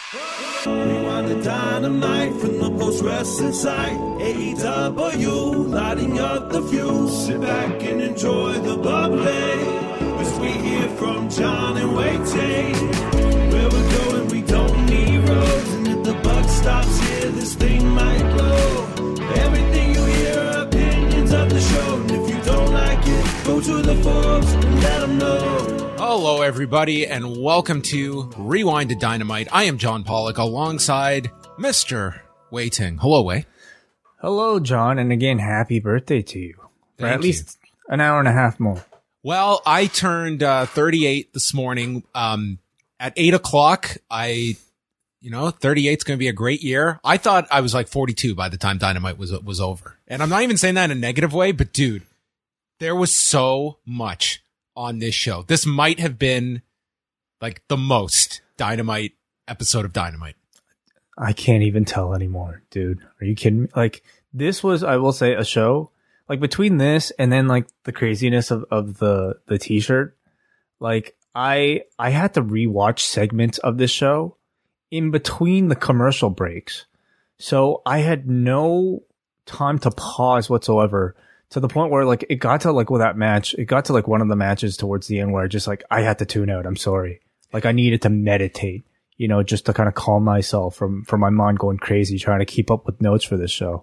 Rewind the dynamite from the post-wrestling site. AEW, lighting up the fuse. Sit back and enjoy the bubbly, as we hear from John and Waiting. Where we're going, we don't need roads, and if the buck stops here, this thing might blow. Everything you hear are opinions of the show, and if you don't like it, go to the forums and let them know. Hello, everybody, and welcome to Rewind to Dynamite. I am John Pollock alongside Mr. Waiting. Hello, Wei. Hello, John, and again, happy birthday to you. For Thank at least an hour and a half more. Well, I turned 38 this morning. At 8 o'clock, 38 is going to be a great year. I thought I was like 42 by the time Dynamite was over. And I'm not even saying that in a negative way, but dude, there was so much on this show. This might have been like the most Dynamite episode of Dynamite. I can't even tell anymore, dude. Are you kidding me? Like, this was, I will say, a show, like, between this and then, like, the craziness of the t-shirt, like, I had to rewatch segments of this show in between the commercial breaks. So I had no time to pause whatsoever, to the point where, like, it got to, like, with that match, it got to, like, one of the matches towards the end where I just, like, I had to tune out. I'm sorry. Like, I needed to meditate, just to kind of calm myself from my mind going crazy trying to keep up with notes for this show.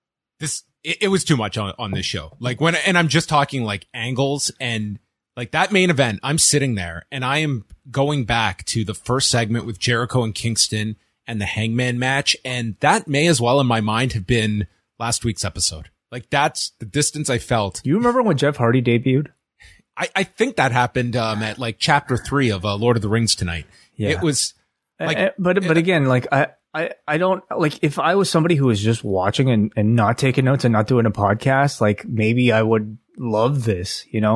It was too much on this show. Like, and I'm just talking, like, angles and, like, that main event, I'm sitting there and I am going back to the first segment with Jericho and Kingston and the Hangman match. And that may as well in my mind have been last week's episode. Like, that's the distance I felt. You remember when Jeff Hardy debuted? I think that happened at like chapter 3 of Lord of the Rings tonight. Yeah. It was like, but again, like, I don't, like, if I was somebody who was just watching and not taking notes and not doing a podcast, like, maybe I would love this, and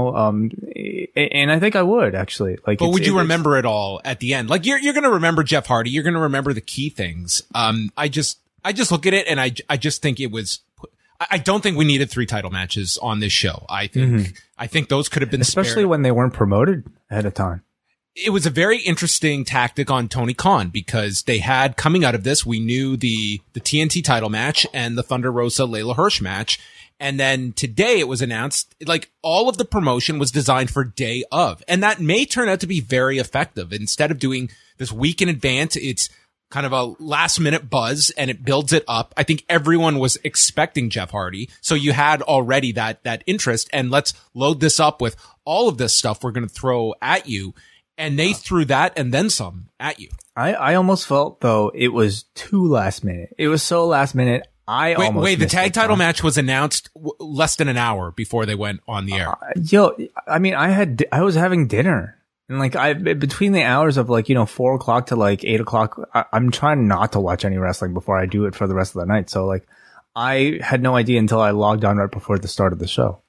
I think I would actually. Like, but would you remember it all at the end? Like, you're going to remember Jeff Hardy. You're going to remember the key things. I just look at it and I just think it was, I don't think we needed 3 title matches on this show. I think those could have been especially spared. When they weren't promoted ahead of time. It was a very interesting tactic on Tony Khan because they had, coming out of this, we knew the TNT title match and the Thunder Rosa Layla Hirsch match. And then today it was announced, like, all of the promotion was designed for day of. And that may turn out to be very effective. Instead of doing this week in advance, it's kind of a last minute buzz and it builds it up. I think everyone was expecting Jeff Hardy. So you had already that interest, and let's load this up with all of this stuff we're going to throw at you. And they threw that and then some at you. I almost felt, though, it was too last minute. It was so last minute. Wait, the tag title match was announced less than an hour before they went on the air. I mean, I was having dinner. And, like, between the hours of, like, 4 o'clock to, like, 8 o'clock, I'm trying not to watch any wrestling before I do it for the rest of the night. So, like, I had no idea until I logged on right before the start of the show.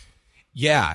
Yeah.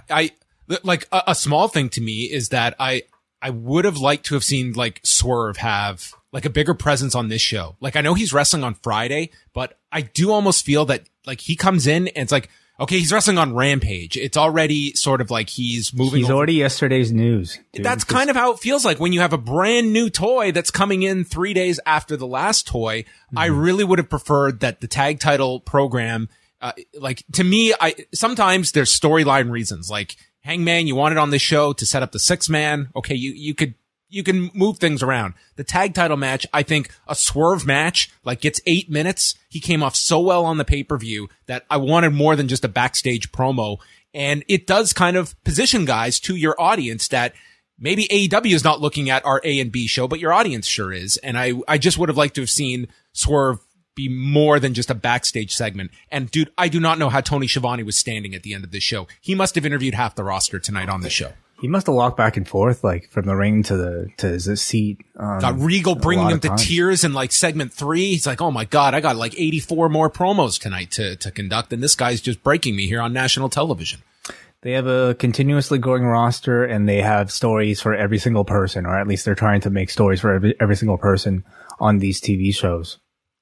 A small thing to me is that I would have liked to have seen, like, Swerve have, like, a bigger presence on this show. Like, I know he's wrestling on Friday, but I do almost feel that, like, he comes in and it's like, okay, he's wrestling on Rampage. It's already sort of like he's moving. He's already yesterday's news. Dude. That's kind of how it feels like when you have a brand new toy that's coming in 3 days after the last toy. Mm-hmm. I really would have preferred that the tag title program, to me, sometimes there's storyline reasons. Like, Hangman, you want it on this show to set up the 6-man. Okay, you can move things around. The tag title match, I think a Swerve match, like, gets 8 minutes. He came off so well on the pay-per-view that I wanted more than just a backstage promo. And it does kind of position guys to your audience that maybe AEW is not looking at our A and B show, but your audience sure is. And I just would have liked to have seen Swerve be more than just a backstage segment. And dude, I do not know how Tony Schiavone was standing at the end of this show. He must have interviewed half the roster tonight on the show. He must have walked back and forth, like, from the ring to his seat. Got Regal bringing him to tears in, like, segment 3. He's like, oh my God, I got like 84 more promos tonight to conduct. And this guy's just breaking me here on national television. They have a continuously growing roster, and they have stories for every single person, or at least they're trying to make stories for every single person on these TV shows.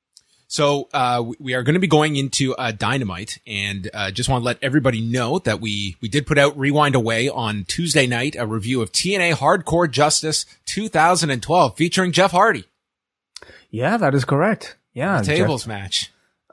So we are going to be going into Dynamite, and just want to let everybody know that we did put out Rewind Away on Tuesday night, a review of TNA Hardcore Justice 2012 featuring Jeff Hardy. Yeah, that is correct. Yeah. The tables match.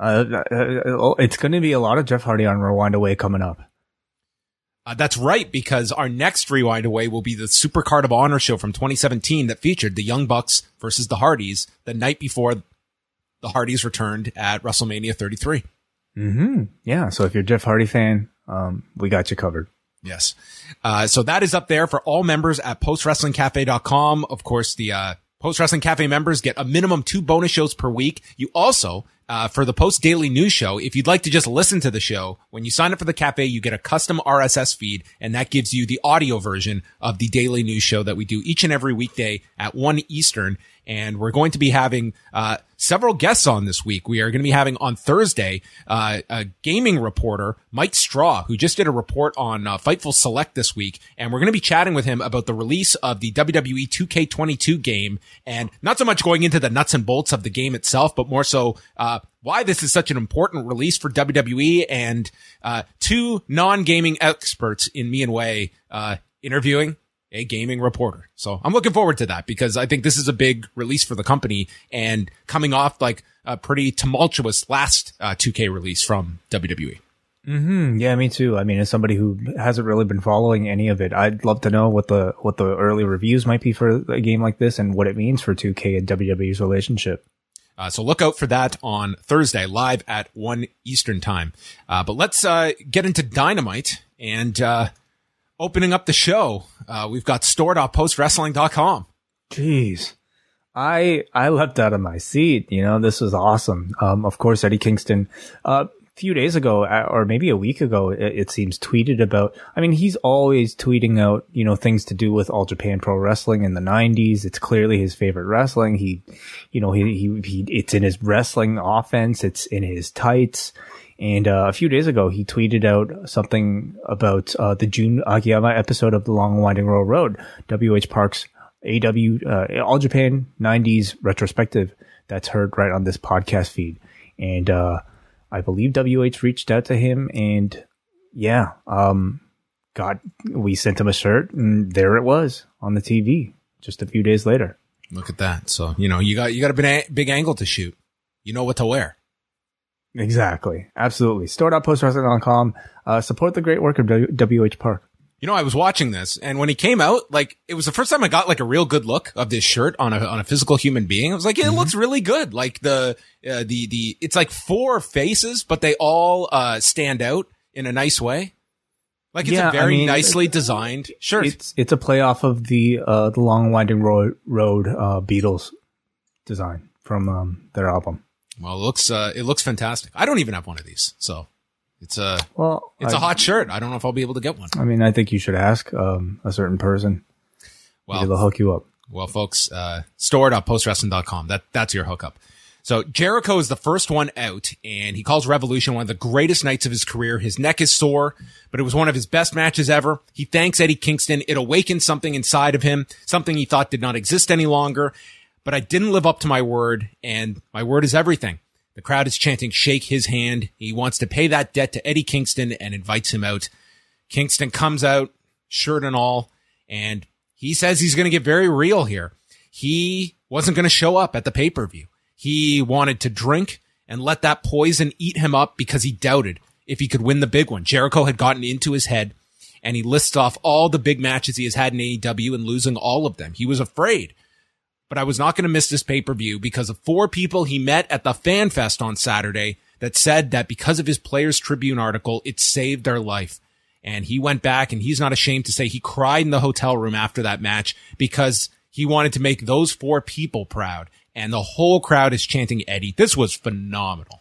It's going to be a lot of Jeff Hardy on Rewind Away coming up. That's right, because our next Rewind Away will be the Super Card of Honor show from 2017 that featured the Young Bucks versus the Hardys the night before the Hardys returned at WrestleMania 33. Yeah, so if you're a Jeff Hardy fan, we got you covered. Yes. So that is up there for all members at postwrestlingcafe.com. Of course, the Post Wrestling Cafe members get a minimum 2 bonus shows per week. You also, for the Post Daily News Show, if you'd like to just listen to the show, when you sign up for the cafe, you get a custom RSS feed, and that gives you the audio version of the Daily News Show that we do each and every weekday at 1 Eastern. And we're going to be having several guests on this week. We are going to be having on Thursday a gaming reporter, Mike Straw, who just did a report on Fightful Select this week. And we're going to be chatting with him about the release of the WWE 2K22 game, and not so much going into the nuts and bolts of the game itself, but more so why this is such an important release for WWE, and 2 non-gaming experts in me and Wei interviewing a gaming reporter. So I'm looking forward to that, because I think this is a big release for the company, and coming off like a pretty tumultuous last 2K release from WWE. Yeah, me too. I mean, as somebody who hasn't really been following any of it, I'd love to know what the early reviews might be for a game like this, and what it means for 2K and WWE's relationship. So look out for that on Thursday, live at 1 Eastern time. But let's get into Dynamite, and opening up the show, we've got store.postwrestling.com. Jeez. I leapt out of my seat. You know, this was awesome. Of course, Eddie Kingston, a few days ago, or maybe a week ago, it seems, tweeted about, I mean, he's always tweeting out, you know, things to do with All Japan Pro Wrestling in the 90s. It's clearly his favorite wrestling. He it's in his wrestling offense. It's in his tights. And a few days ago, he tweeted out something about the Jun Akiyama episode of The Long and Winding Road, WH Park's All Japan 90s retrospective that's heard right on this podcast feed. And I believe WH reached out to him, and yeah, we sent him a shirt, and there it was on the TV just a few days later. Look at that. So, you know, you got a big angle to shoot. You know what to wear. Exactly. Absolutely. Store.postwrestling.com. Support the great work of WH Park. You know, I was watching this, and when he came out, like, it was the first time I got like a real good look of this shirt on a physical human being. I was like, it looks really good. Like it's like 4 faces, but they all stand out in a nice way. Like, it's a very nicely designed shirt. It's a play off of the Long and Winding Road Beatles design from their album. Well, it looks fantastic. I don't even have one of these, so it's a hot shirt. I don't know if I'll be able to get one. I mean, I think you should ask a certain person. Well, maybe they'll hook you up. Well, folks, store.postwrestling.com. That's your hookup. So Jericho is the first one out, and he calls Revolution one of the greatest nights of his career. His neck is sore, but it was one of his best matches ever. He thanks Eddie Kingston. It awakened something inside of him, something he thought did not exist any longer. But I didn't live up to my word, and my word is everything. The crowd is chanting, shake his hand. He wants to pay that debt to Eddie Kingston and invites him out. Kingston comes out, shirt and all, and he says he's going to get very real here. He wasn't going to show up at the pay-per-view. He wanted to drink and let that poison eat him up because he doubted if he could win the big one. Jericho had gotten into his head, and he lists off all the big matches he has had in AEW and losing all of them. He was afraid. But I was not going to miss this pay-per-view because of 4 people he met at the Fan Fest on Saturday that said that because of his Players Tribune article, it saved their life. And he went back, and he's not ashamed to say he cried in the hotel room after that match because he wanted to make those 4 people proud. And the whole crowd is chanting Eddie. This was phenomenal.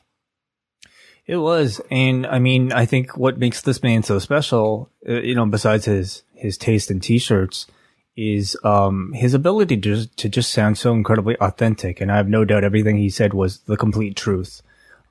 It was. And I mean, I think what makes this man so special, besides his taste in t-shirts, is his ability to just sound so incredibly authentic. And I have no doubt everything he said was the complete truth.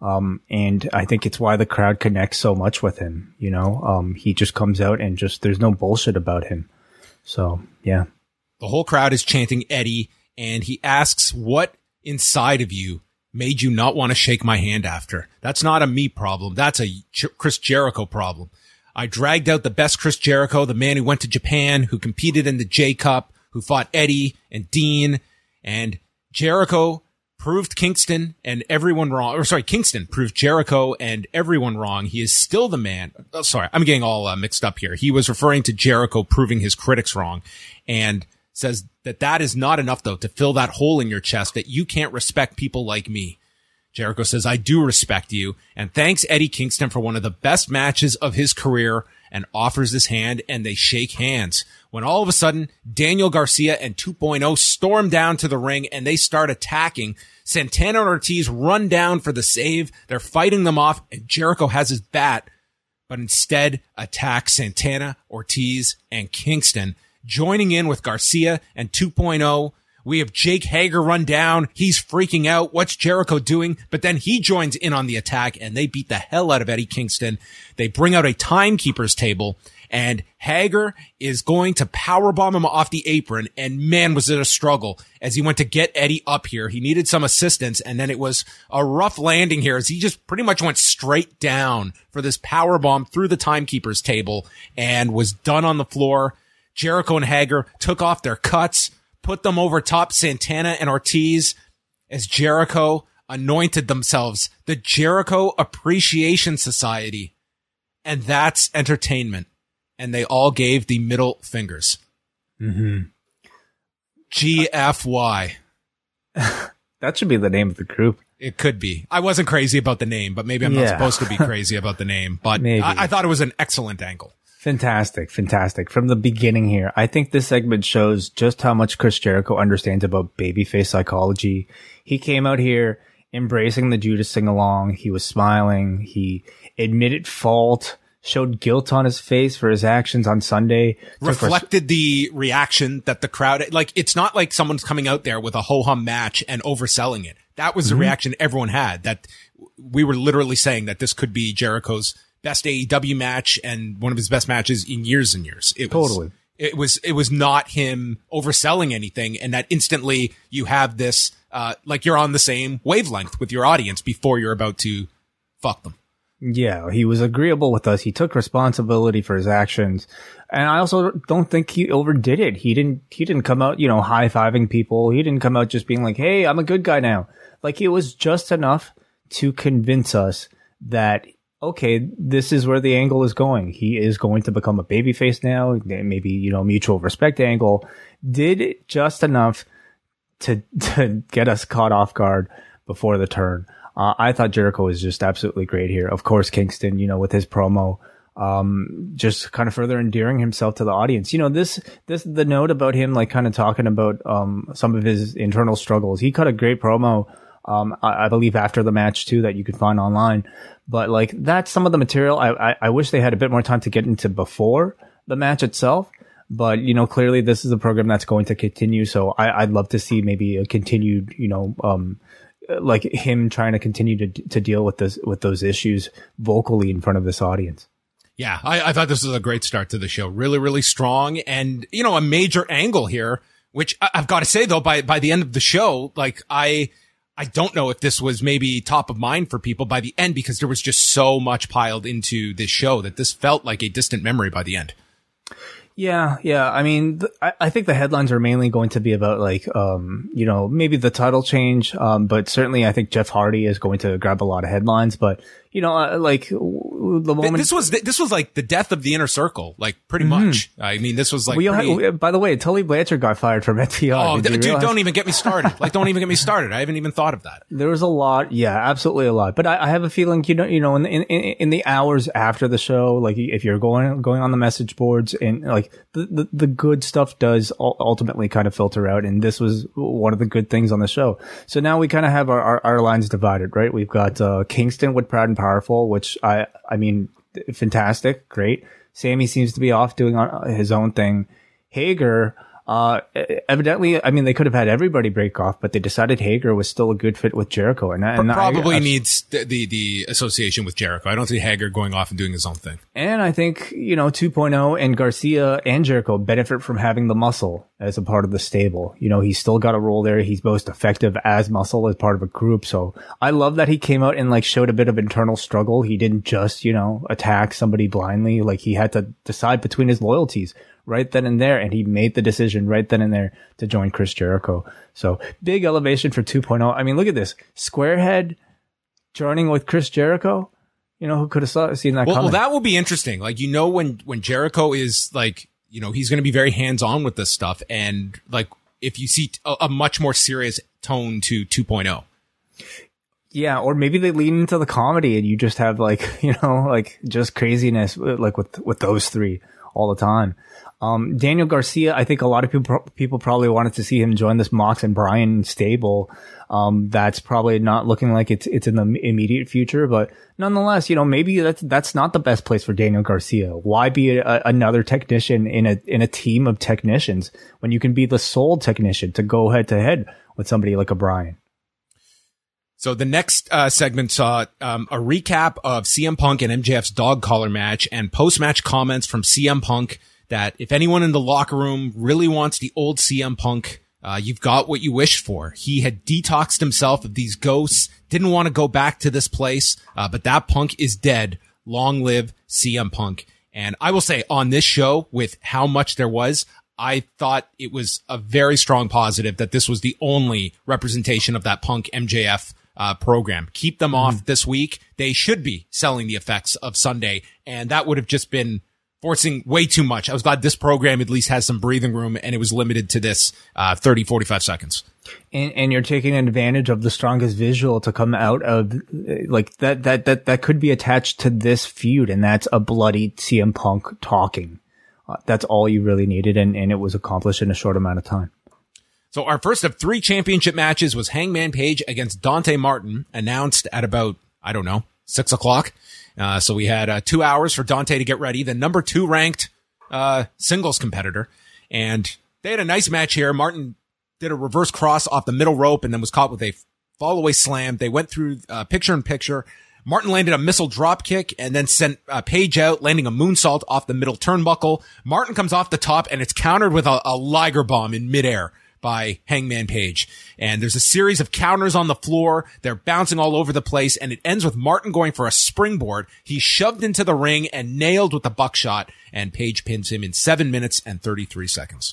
And I think it's why the crowd connects so much with him. He just comes out and there's no bullshit about him. So, yeah. The whole crowd is chanting Eddie, and he asks, what inside of you made you not want to shake my hand after? That's not a me problem. That's a Chris Jericho problem. I dragged out the best Chris Jericho, the man who went to Japan, who competed in the J Cup, who fought Eddie and Dean. And Jericho proved Kingston and everyone wrong. Or sorry, Kingston proved Jericho and everyone wrong. He is still the man. Oh, sorry, I'm getting all mixed up here. He was referring to Jericho proving his critics wrong, and says that is not enough, though, to fill that hole in your chest that you can't respect people like me. Jericho says, I do respect you, and thanks Eddie Kingston for one of the best matches of his career, and offers his hand, and they shake hands. When all of a sudden, Daniel Garcia and 2.0 storm down to the ring, and they start attacking. Santana and Ortiz run down for the save. They're fighting them off, and Jericho has his bat, but instead attacks Santana, Ortiz, and Kingston. Joining in with Garcia and 2.0, we have Jake Hager run down. He's freaking out. What's Jericho doing? But then he joins in on the attack, and they beat the hell out of Eddie Kingston. They bring out a timekeeper's table, and Hager is going to powerbomb him off the apron, and man, was it a struggle as he went to get Eddie up here. He needed some assistance, and then it was a rough landing here as he just pretty much went straight down for this powerbomb through the timekeeper's table and was done on the floor. Jericho and Hager took off their cuts, put them over top Santana and Ortiz as Jericho anointed themselves the Jericho Appreciation Society. And that's entertainment. And they all gave the middle fingers. Mm-hmm. GFY. That should be the name of the group. It could be. I wasn't crazy about the name, but maybe I'm not supposed to be crazy about the name. But I thought it was an excellent angle. Fantastic. From the beginning here, I think this segment shows just how much Chris Jericho understands about babyface psychology. He came out here embracing the Judas sing-along. He was smiling. He admitted fault, showed guilt on his face for his actions on Sunday. Reflected the reaction that the crowd, like, it's not like someone's coming out there with a ho-hum match and overselling it. That was the reaction everyone had, that we were literally saying that this could be Jericho's best AEW match and one of his best matches in years and years. It was not him overselling anything, and that instantly you have this, like you're on the same wavelength with your audience before you're about to fuck them. Yeah, he was agreeable with us. He took responsibility for his actions. And I also don't think he overdid it. He didn't come out, high-fiving people. He didn't come out just being like, hey, I'm a good guy now. Like, it was just enough to convince us that, okay, this is where the angle is going. He is going to become a babyface now. Maybe, mutual respect angle. Did it just enough to get us caught off guard before the turn. I thought Jericho was just absolutely great here. Of course, Kingston, with his promo, just kind of further endearing himself to the audience. The note about him, like, kind of talking about, some of his internal struggles. He cut a great promo, I believe after the match too, that you could find online. But like, that's some of the material I wish they had a bit more time to get into before the match itself. But, clearly this is a program that's going to continue. So I'd love to see maybe a continued, like him trying to continue to deal with those issues vocally in front of this audience. Yeah, I thought this was a great start to the show. Really, really strong. And, a major angle here, which I've got to say though, by the end of the show, like I don't know if this was maybe top of mind for people by the end, because there was just so much piled into this show that this felt like a distant memory by the end. Yeah. I mean, I think the headlines are mainly going to be about like, maybe the title change. But certainly I think Jeff Hardy is going to grab a lot of headlines. But, like the moment this was like the death of the Inner Circle, like pretty much. I mean, this was like, by the way, Tully Blanchard got fired from FTR. Oh, dude, don't even get me started. Like, don't even get me started. I haven't even thought of that. There was a lot. Yeah, absolutely a lot. But I have a feeling, in the hours after the show, like if you're going on the message boards and like the good stuff does ultimately kind of filter out. And this was one of the good things on the show. So now we kind of have our lines divided, right? We've got, Kingston with Proud and Powerful, which I mean, fantastic. Great. Sammy seems to be off doing his own thing. Hager, evidently, I mean, they could have had everybody break off, but they decided Hager was still a good fit with Jericho. And probably needs the association with Jericho. I don't see Hager going off and doing his own thing. And I think, 2.0 and Garcia and Jericho benefit from having the Muscle as a part of the stable. He's still got a role there. He's most effective as Muscle as part of a group. So I love that he came out and like showed a bit of internal struggle. He didn't just, attack somebody blindly. Like he had to decide between his loyalties. right then and there, and he made the decision right then and there to join Chris Jericho. So big elevation for 2.0. I mean, look at this. Squarehead joining with Chris Jericho. You know, who could have seen that coming? Well, that will be interesting. Like, you know, when Jericho is like, you know, he's going to be very hands-on with this stuff. And like, if you see a much more serious tone to 2.0. Yeah, or maybe they lean into the comedy and you just have like, you know, like just craziness like with those three all the time. Daniel Garcia, I think a lot of people probably wanted to see him join this Mox and Bryan stable. That's probably not looking like it's in the immediate future, but nonetheless, you know, maybe that's not the best place for Daniel Garcia. Why be another technician in a team of technicians when you can be the sole technician to go head to head with somebody like a Bryan? So the next segment saw a recap of CM Punk and MJF's dog collar match and post-match comments from CM Punk that if anyone in the locker room really wants the old CM Punk, you've got what you wished for. He had detoxed himself of these ghosts, didn't want to go back to this place, but that Punk is dead. Long live CM Punk. And I will say on this show, with how much there was, I thought it was a very strong positive that this was the only representation of that Punk MJF program. Keep them off this week. They should be selling the effects of Sunday, and that would have just been forcing way too much. I was glad this program at least has some breathing room, and it was limited to this 30, 45 seconds. And you're taking advantage of the strongest visual to come out of like that could be attached to this feud, and that's a bloody CM Punk talking. That's all you really needed, and it was accomplished in a short amount of time. So our first of 3 championship matches was Hangman Page against Dante Martin, announced at about, 6 o'clock. So we had 2 hours for Dante to get ready, the number 2 ranked singles competitor. And they had a nice match here. Martin did a reverse cross off the middle rope and then was caught with a fall-away slam. They went through picture-in-picture. Martin landed a missile drop kick and then sent Page out, landing a moonsault off the middle turnbuckle. Martin comes off the top and it's countered with a Liger bomb in midair by Hangman Page. And there's a series of counters on the floor. They're bouncing all over the place, and it ends with Martin going for a springboard. He's shoved into the ring and nailed with the buckshot, and Page pins him in 7 minutes and 33 seconds.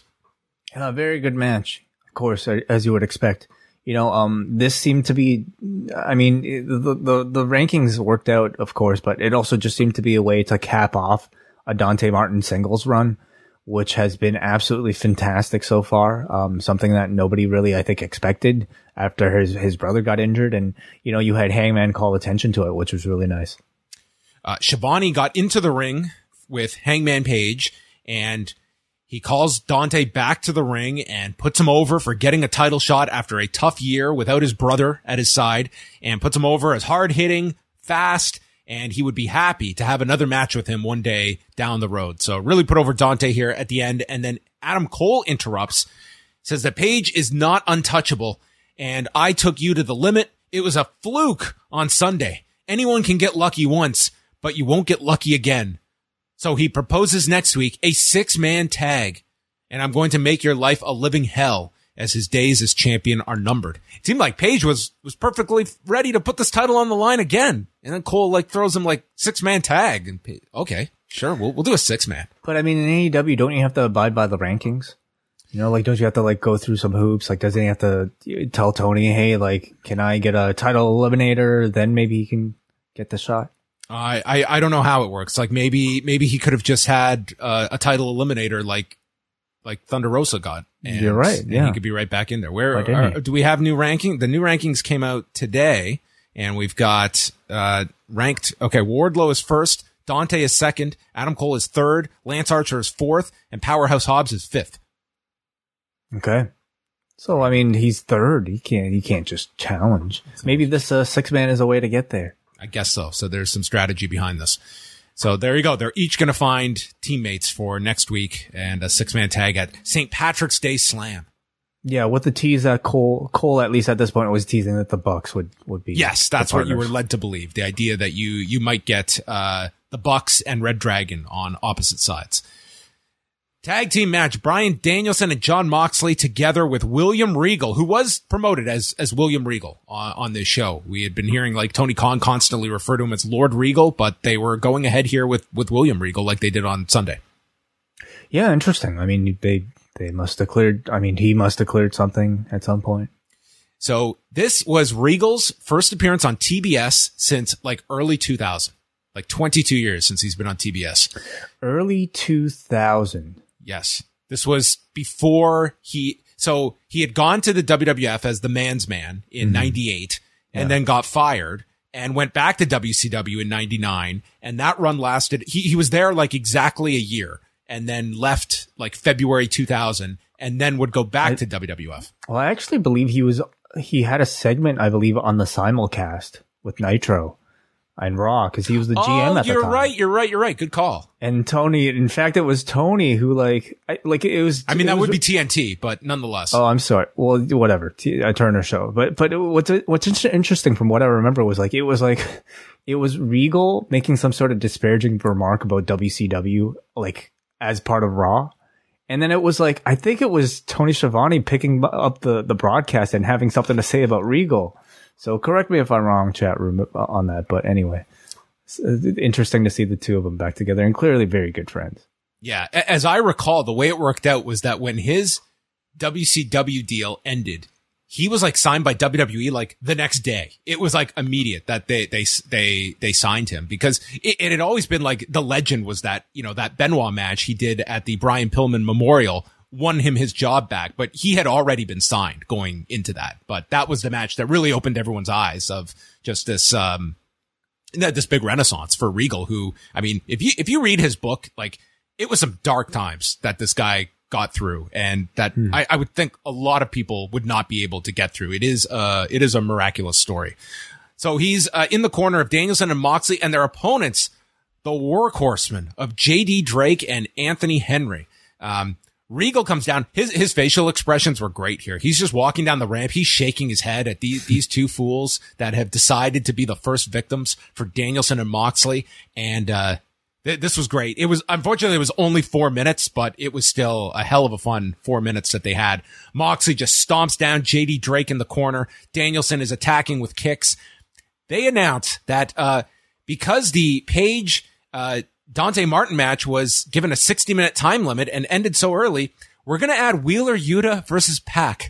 A very good match, of course, as you would expect. You know, this seemed to be, I mean, the rankings worked out, of course, but it also just seemed to be a way to cap off a Dante Martin singles run, which has been absolutely fantastic so far. Something that nobody really, I think, expected after his brother got injured. And, you know, you had Hangman call attention to it, which was really nice. Schiavone got into the ring with Hangman Page, and he calls Dante back to the ring and puts him over for getting a title shot after a tough year without his brother at his side, and puts him over as hard-hitting, fast, and he would be happy to have another match with him one day down the road. So really put over Dante here at the end. And then Adam Cole interrupts, says that Page is not untouchable, and I took you to the limit. It was a fluke on Sunday. Anyone can get lucky once, but you won't get lucky again. So he proposes next week a 6-man tag, and I'm going to make your life a living hell as his days as champion are numbered. It seemed like Page was perfectly ready to put this title on the line again. And then Cole throws him 6-man tag. And okay, sure, we'll do a 6-man. But I mean, in AEW, don't you have to abide by the rankings? You know, don't you have to go through some hoops? Doesn't he have to tell Tony, hey, can I get a title eliminator? Then maybe he can get the shot. I don't know how it works. Maybe he could have just had a title eliminator like Thunder Rosa got. And, you're right. Yeah. And he could be right back in there. Do we have new ranking? The new rankings came out today, and we've got ranked. Okay, Wardlow is first, Dante is second, Adam Cole is third, Lance Archer is fourth, and Powerhouse Hobbs is fifth. Okay. So I mean, he's third. He can't just challenge. Maybe this 6-man is a way to get there. I guess so. So there's some strategy behind this. So there you go. They're each going to find teammates for next week and a 6-man tag at St. Patrick's Day Slam. Yeah, with the tease that Cole at least at this point was teasing that the Bucks would be. Yes, that's what you were led to believe. The idea that you might get the Bucks and Red Dragon on opposite sides. Tag team match, Bryan Danielson and Jon Moxley together with William Regal, who was promoted as William Regal on this show. We had been hearing Tony Khan constantly refer to him as Lord Regal, but they were going ahead here with William Regal like they did on Sunday. Yeah, interesting. I mean, they must have cleared. I mean, he must have cleared something at some point. So this was Regal's first appearance on TBS since like early 2000, like 22 years since he's been on TBS. Early 2000. Yes. This was before he had gone to the WWF as the man's man in 98 and then got fired and went back to WCW in 99. And that run lasted, he was there like exactly a year and then left like February 2000 and then would go back to WWF. Well, I actually believe he had a segment, I believe, on the simulcast with Nitro and Raw because he was the GM at the time. You're right. Good call. And Tony, in fact, it was Tony who it was. I mean, that would be TNT, but nonetheless. Oh, I'm sorry. Well, whatever. A Turner show. But what's interesting from what I remember was it was Regal making some sort of disparaging remark about WCW, like as part of Raw. And then it was like, I think it was Tony Schiavone picking up the broadcast and having something to say about Regal. So correct me if I'm wrong, chat room, on that. But anyway, it's interesting to see the two of them back together and clearly very good friends. Yeah. As I recall, the way it worked out was that when his WCW deal ended, he was like signed by WWE like the next day. It was like immediate that they signed him because it had always been like the legend was that, that Benoit match he did at the Brian Pillman Memorial won him his job back, but he had already been signed going into that. But that was the match that really opened everyone's eyes of just this big renaissance for Regal, who, I mean, if you read his book, like it was some dark times that this guy got through and that I would think a lot of people would not be able to get through. It is a miraculous story. So he's in the corner of Danielson and Moxley and their opponents, the workhorsemen of JD Drake and Anthony Henry. Regal comes down. His facial expressions were great here. He's just walking down the ramp. He's shaking his head at these two fools that have decided to be the first victims for Danielson and Moxley. And, this was great. Unfortunately, it was only 4 minutes, but it was still a hell of a fun 4 minutes that they had. Moxley just stomps down JD Drake in the corner. Danielson is attacking with kicks. They announced that, because the Page, Dante Martin match was given a 60-minute time limit and ended so early, we're going to add Wheeler Yuta versus Pac.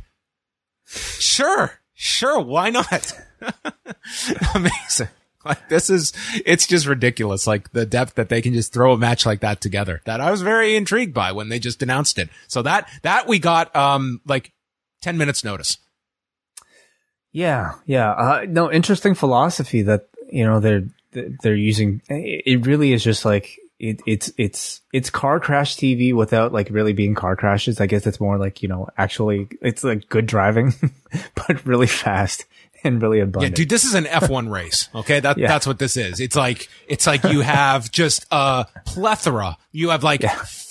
Sure. Why not? Amazing. Like it's just ridiculous. Like the depth that they can just throw a match like that together that I was very intrigued by when they just announced it. So that we got, like 10 minutes notice. Yeah. No, interesting philosophy that, they're using. It really is just like, it's car crash TV without like really being car crashes. I guess it's more like, actually it's like good driving, but really fast. And really abundant. Yeah, dude, this is an F1 race. Okay. That's what this is. It's like you have just a plethora. You have like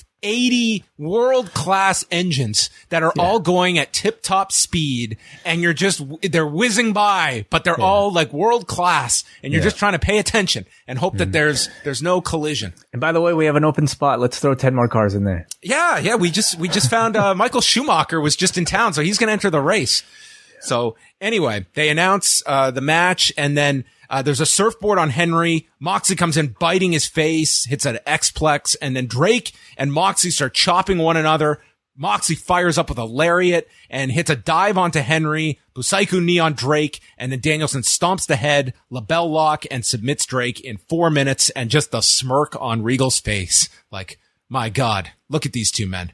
80 world-class engines that are all going at tip-top speed and they're whizzing by, but they're all like world-class and you're just trying to pay attention and hope that there's no collision. And by the way, we have an open spot. Let's throw 10 more cars in there. Yeah. We just found, Michael Schumacher was just in town, so he's going to enter the race. So anyway, they announce the match, and then there's a surfboard on Henry. Moxley comes in biting his face, hits an X-Plex, and then Drake and Moxley start chopping one another. Moxley fires up with a lariat and hits a dive onto Henry, Busaiku knee on Drake, and then Danielson stomps the head, label lock, and submits Drake in 4 minutes, and just the smirk on Regal's face. Like, my God, look at these two men.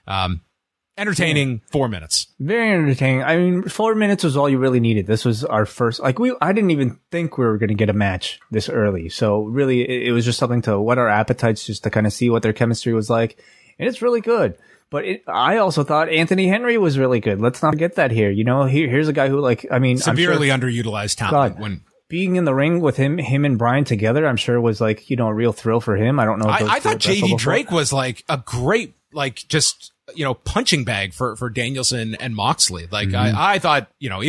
Entertaining 4 minutes. Very entertaining. I mean, 4 minutes was all you really needed. This was our first, I didn't even think we were going to get a match this early. So really, it was just something to whet our appetites, just to kind of see what their chemistry was like. And it's really good. But I also thought Anthony Henry was really good. Let's not forget that here. Here's a guy who severely underutilized talent. Being in the ring with him and Bryan together, I'm sure was like, a real thrill for him. I don't know. I thought JD Drake was like a great, punching bag for Danielson and Moxley. Like, I thought,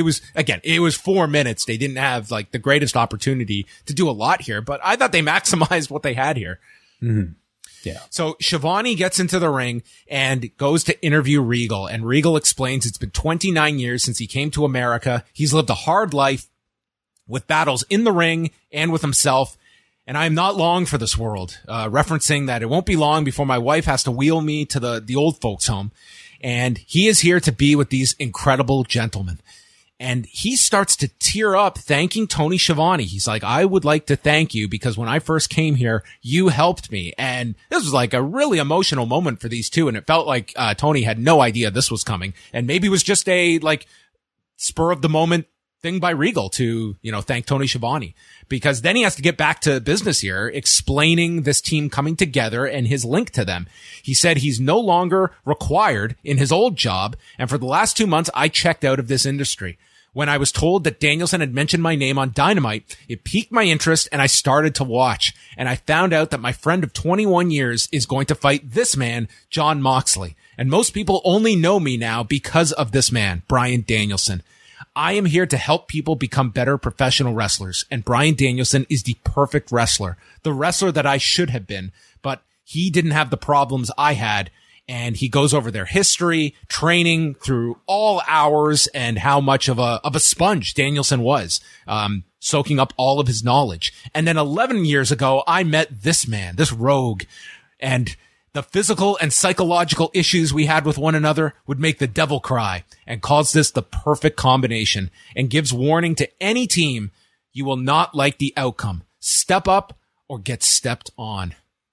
it was 4 minutes. They didn't have like the greatest opportunity to do a lot here, but I thought they maximized what they had here. Mm-hmm. Yeah. So Schiavone gets into the ring and goes to interview Regal, and Regal explains it's been 29 years since he came to America. He's lived a hard life with battles in the ring and with himself. and I am not long for this world, referencing that it won't be long before my wife has to wheel me to the old folks home. And he is here to be with these incredible gentlemen. And he starts to tear up thanking Tony Schiavone. He's like, I would like to thank you because when I first came here, you helped me. And this was like a really emotional moment for these two. And it felt like Tony had no idea this was coming. And maybe it was just a like spur of the moment thing by Regal to, thank Tony Schiavone, because then he has to get back to business here, explaining this team coming together and his link to them. He said he's no longer required in his old job. And for the last 2 months, I checked out of this industry. When I was told that Danielson had mentioned my name on Dynamite, it piqued my interest and I started to watch. And I found out that my friend of 21 years is going to fight this man, Jon Moxley. And most people only know me now because of this man, Bryan Danielson. I am here to help people become better professional wrestlers, and Bryan Danielson is the perfect wrestler, the wrestler that I should have been, but he didn't have the problems I had, and he goes over their history, training through all hours, and how much of a sponge Danielson was, soaking up all of his knowledge. And then 11 years ago, I met this man, this rogue, and the physical and psychological issues we had with one another would make the devil cry, and calls this the perfect combination and gives warning to any team: you will not like the outcome. Step up or get stepped on.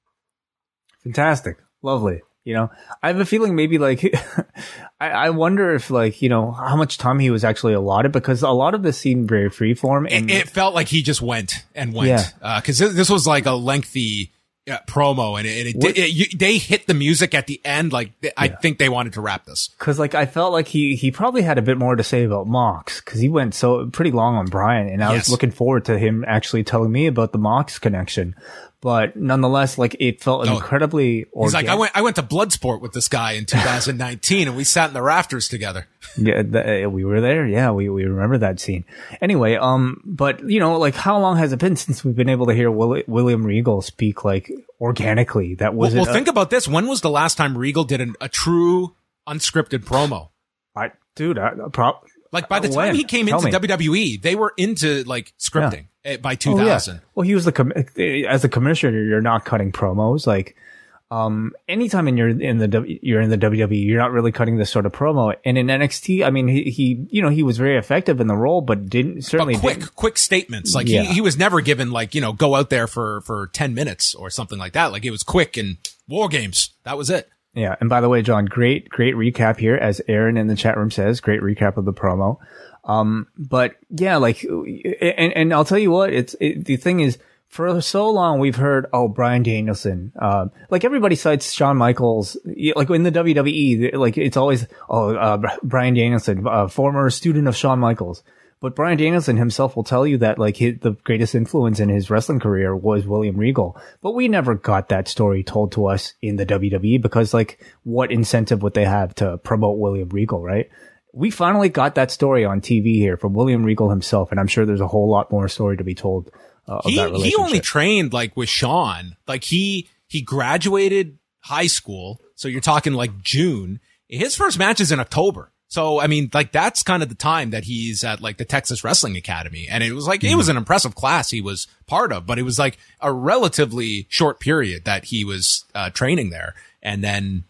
Fantastic. Lovely. I have a feeling maybe like, I wonder if like, how much time he was actually allotted, because a lot of this seemed very freeform. And it felt like he just went. Cause this was like a lengthy promo, and they hit the music at the end. Like I think they wanted to wrap this, because like I felt like he probably had a bit more to say about Mox, because he went so pretty long on Bryan, and I was looking forward to him actually telling me about the Mox connection. But nonetheless, like it felt incredibly organic. He's like, I went to Bloodsport with this guy in 2019, and we sat in the rafters together. Yeah, we were there. Yeah, we remember that scene. Anyway, but like how long has it been since we've been able to hear William Regal speak like organically? That was well, think about this. When was the last time Regal did a true unscripted promo? Like by the time he came into WWE, they were into like scripting by 2000. Well, he was as a commissioner, you're not cutting promos. Like, anytime you're in the WWE, you're not really cutting this sort of promo. And in NXT, I mean, he was very effective in the role, but quick statements. Like he was never given like, go out there for 10 minutes or something like that. Like it was quick and War Games. That was it. Yeah. And by the way, John, great recap here. As Aaron in the chat room says, great recap of the promo. But yeah, like, and I'll tell you what, the thing is, for so long we've heard, Bryan Danielson, like everybody cites Shawn Michaels, like in the WWE, like it's always, Bryan Danielson, former student of Shawn Michaels. But Bryan Danielson himself will tell you that like the greatest influence in his wrestling career was William Regal. But we never got that story told to us in the WWE, because like what incentive would they have to promote William Regal, right? We finally got that story on TV here from William Regal himself, and I'm sure there's a whole lot more story to be told of that relationship. He only trained like with Shawn. Like he graduated high school, so you're talking like June. His first match is in October. So, I mean, like that's kind of the time that he's at like the Texas Wrestling Academy. And it was like, it was an impressive class he was part of, but it was like a relatively short period that he was training there, and then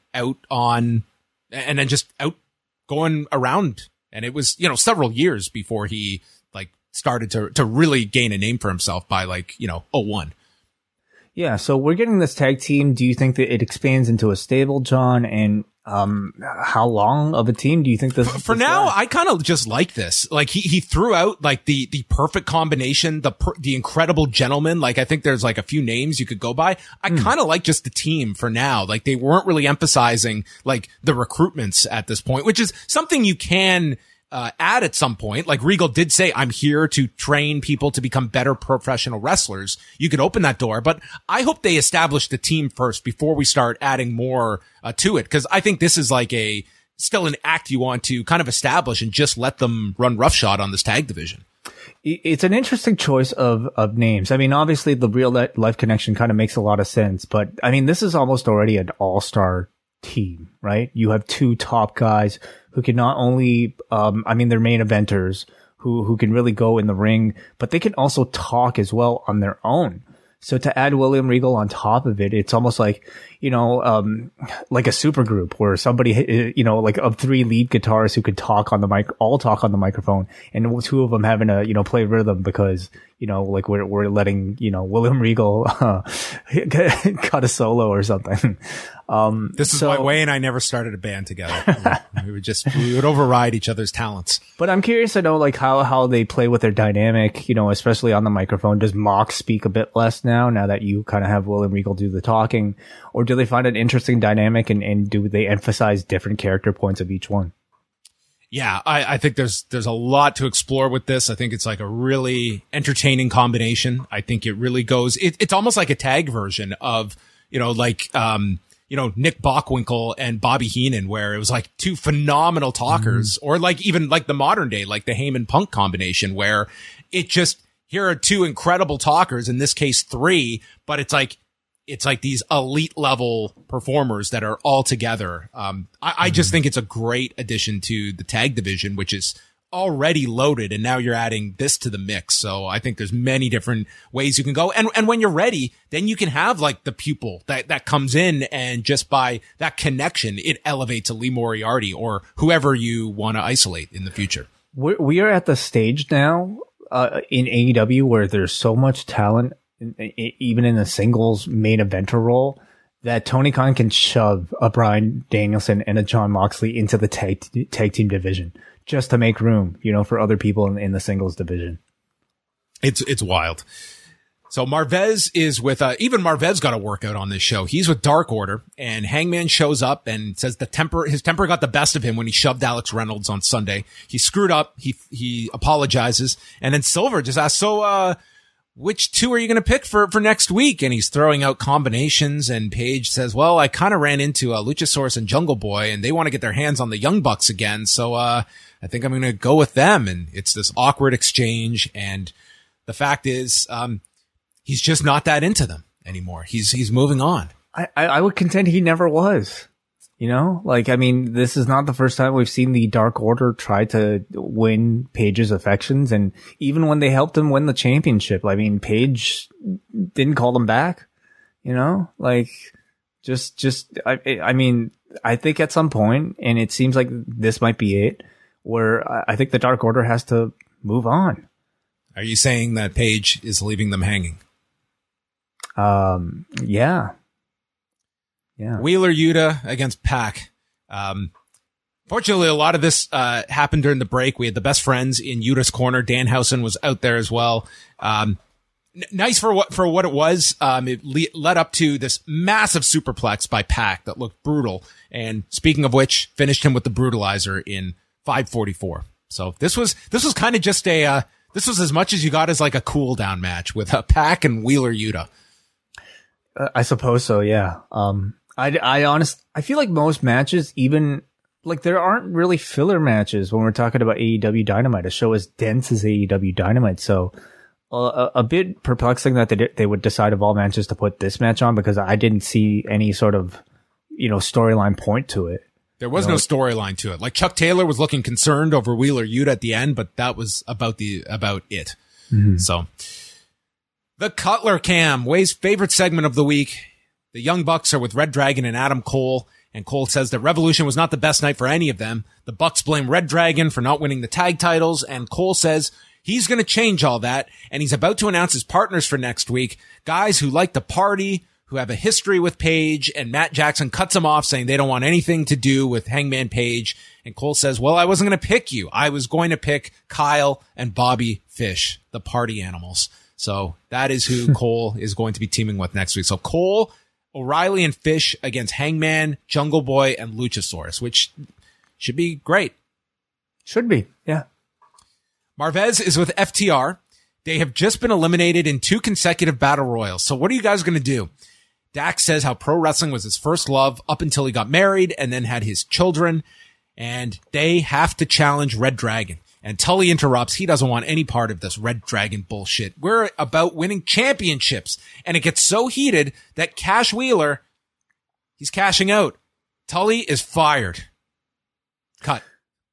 just out going around. And it was, several years before he like started to really gain a name for himself by like, 01. Yeah. So we're getting this tag team. Do you think that it expands into a stable, John? And how long of a team do you think this for now? I kind of just like this. Like he threw out like the perfect combination, the incredible gentleman. Like I think there's like a few names you could go by. I kind of like just the team for now. Like they weren't really emphasizing like the recruitments at this point, which is something you can add at some point. Like Regal did say, I'm here to train people to become better professional wrestlers. You could open that door, but I hope they establish the team first before we start adding more to it. Cause I think this is like still an act you want to kind of establish and just let them run roughshod on this tag division. It's an interesting choice of names. I mean, obviously the real life connection kind of makes a lot of sense, but I mean, this is almost already an all-star team, right? You have two top guys who can not only, they're main eventers who can really go in the ring, but they can also talk as well on their own. So to add William Regal on top of it, it's almost like, like a super group where somebody, like of 3 lead guitarists who could talk on the mic, all talk on the microphone, and 2 of them having to, play rhythm because, like we're letting, William Regal, cut a solo or something. This is why Wayne and I never started a band together. we would override each other's talents. But I'm curious to know like how they play with their dynamic, especially on the microphone. Does Mox speak a bit less now that you kind of have William Regal do the talking, or do they find an interesting dynamic and do they emphasize different character points of each one? Yeah, I think there's a lot to explore with this. I think it's like a really entertaining combination. I think it really goes, it's almost like a tag version of, Nick Bockwinkel and Bobby Heenan, where it was like 2 phenomenal talkers, or like even like the modern day, like the Heyman Punk combination, where it just, here are 2 incredible talkers, in this case 3, but it's like these elite level performers that are all together. I just think it's a great addition to the tag division, which is already loaded, and now you're adding this to the mix. So I think there's many different ways you can go. And when you're ready, then you can have like the pupil that comes in, and just by that connection, it elevates a Lee Moriarty or whoever you want to isolate in the future. We are at the stage now in AEW where there's so much talent, even in the singles main eventer role, that Tony Khan can shove a Bryan Danielson and a Jon Moxley into the tag team division just to make room, for other people in the singles division. It's wild. So Marvez is with, even Marvez got a workout on this show. He's with Dark Order, and Hangman shows up and says his temper got the best of him when he shoved Alex Reynolds on Sunday. He screwed up. He apologizes. And then Silver just asks, so, which 2 are you going to pick for next week? And he's throwing out combinations, and Paige says, well, I kind of ran into Luchasaurus and Jungle Boy, and they want to get their hands on the Young Bucks again. So, I think I'm going to go with them. And it's this awkward exchange. And the fact is, he's just not that into them anymore. He's moving on. I would contend he never was. This is not the first time we've seen the Dark Order try to win Paige's affections. And even when they helped him win the championship, Paige didn't call them back, I think at some point, and it seems like this might be it, where I think the Dark Order has to move on. Are you saying that Paige is leaving them hanging? Yeah. Wheeler Yuta against Pac. Fortunately, a lot of this happened during the break. We had the best friends in Yuta's corner. Danhausen was out there as well. Nice for what it was. It led up to this massive superplex by Pac that looked brutal. And speaking of which, finished him with the brutalizer in 5:44. So this was kind of just this was as much as you got as like a cool down match with Pac and Wheeler Yuta. I suppose so. Yeah. I feel like most matches, even like there aren't really filler matches when we're talking about AEW Dynamite, a show as dense as AEW Dynamite. So a bit perplexing that they would decide of all matches to put this match on, because I didn't see any sort of, storyline point to it. There was no storyline to it. Like Chuck Taylor was looking concerned over Wheeler Yuta at the end, but that was about it. Mm-hmm. So the Cutler Cam, Way's favorite segment of the week. The Young Bucks are with Red Dragon and Adam Cole, and Cole says that Revolution was not the best night for any of them. The Bucks blame Red Dragon for not winning the tag titles, and Cole says he's going to change all that, and he's about to announce his partners for next week, guys who like to party, who have a history with Paige, and Matt Jackson cuts him off saying they don't want anything to do with Hangman Page, and Cole says, well, I wasn't going to pick you. I was going to pick Kyle and Bobby Fish, the party animals. So that is who Cole is going to be teaming with next week. So Cole, O'Reilly, and Fish against Hangman, Jungle Boy, and Luchasaurus, which should be great. Should be, yeah. Marvez is with FTR. They have just been eliminated in 2 consecutive battle royals. So what are you guys going to do? Dax says how pro wrestling was his first love up until he got married and then had his children. And they have to challenge Red Dragon. And Tully interrupts. He doesn't want any part of this Red Dragon bullshit. We're about winning championships. And it gets so heated that Cash Wheeler, he's cashing out. Tully is fired. Cut.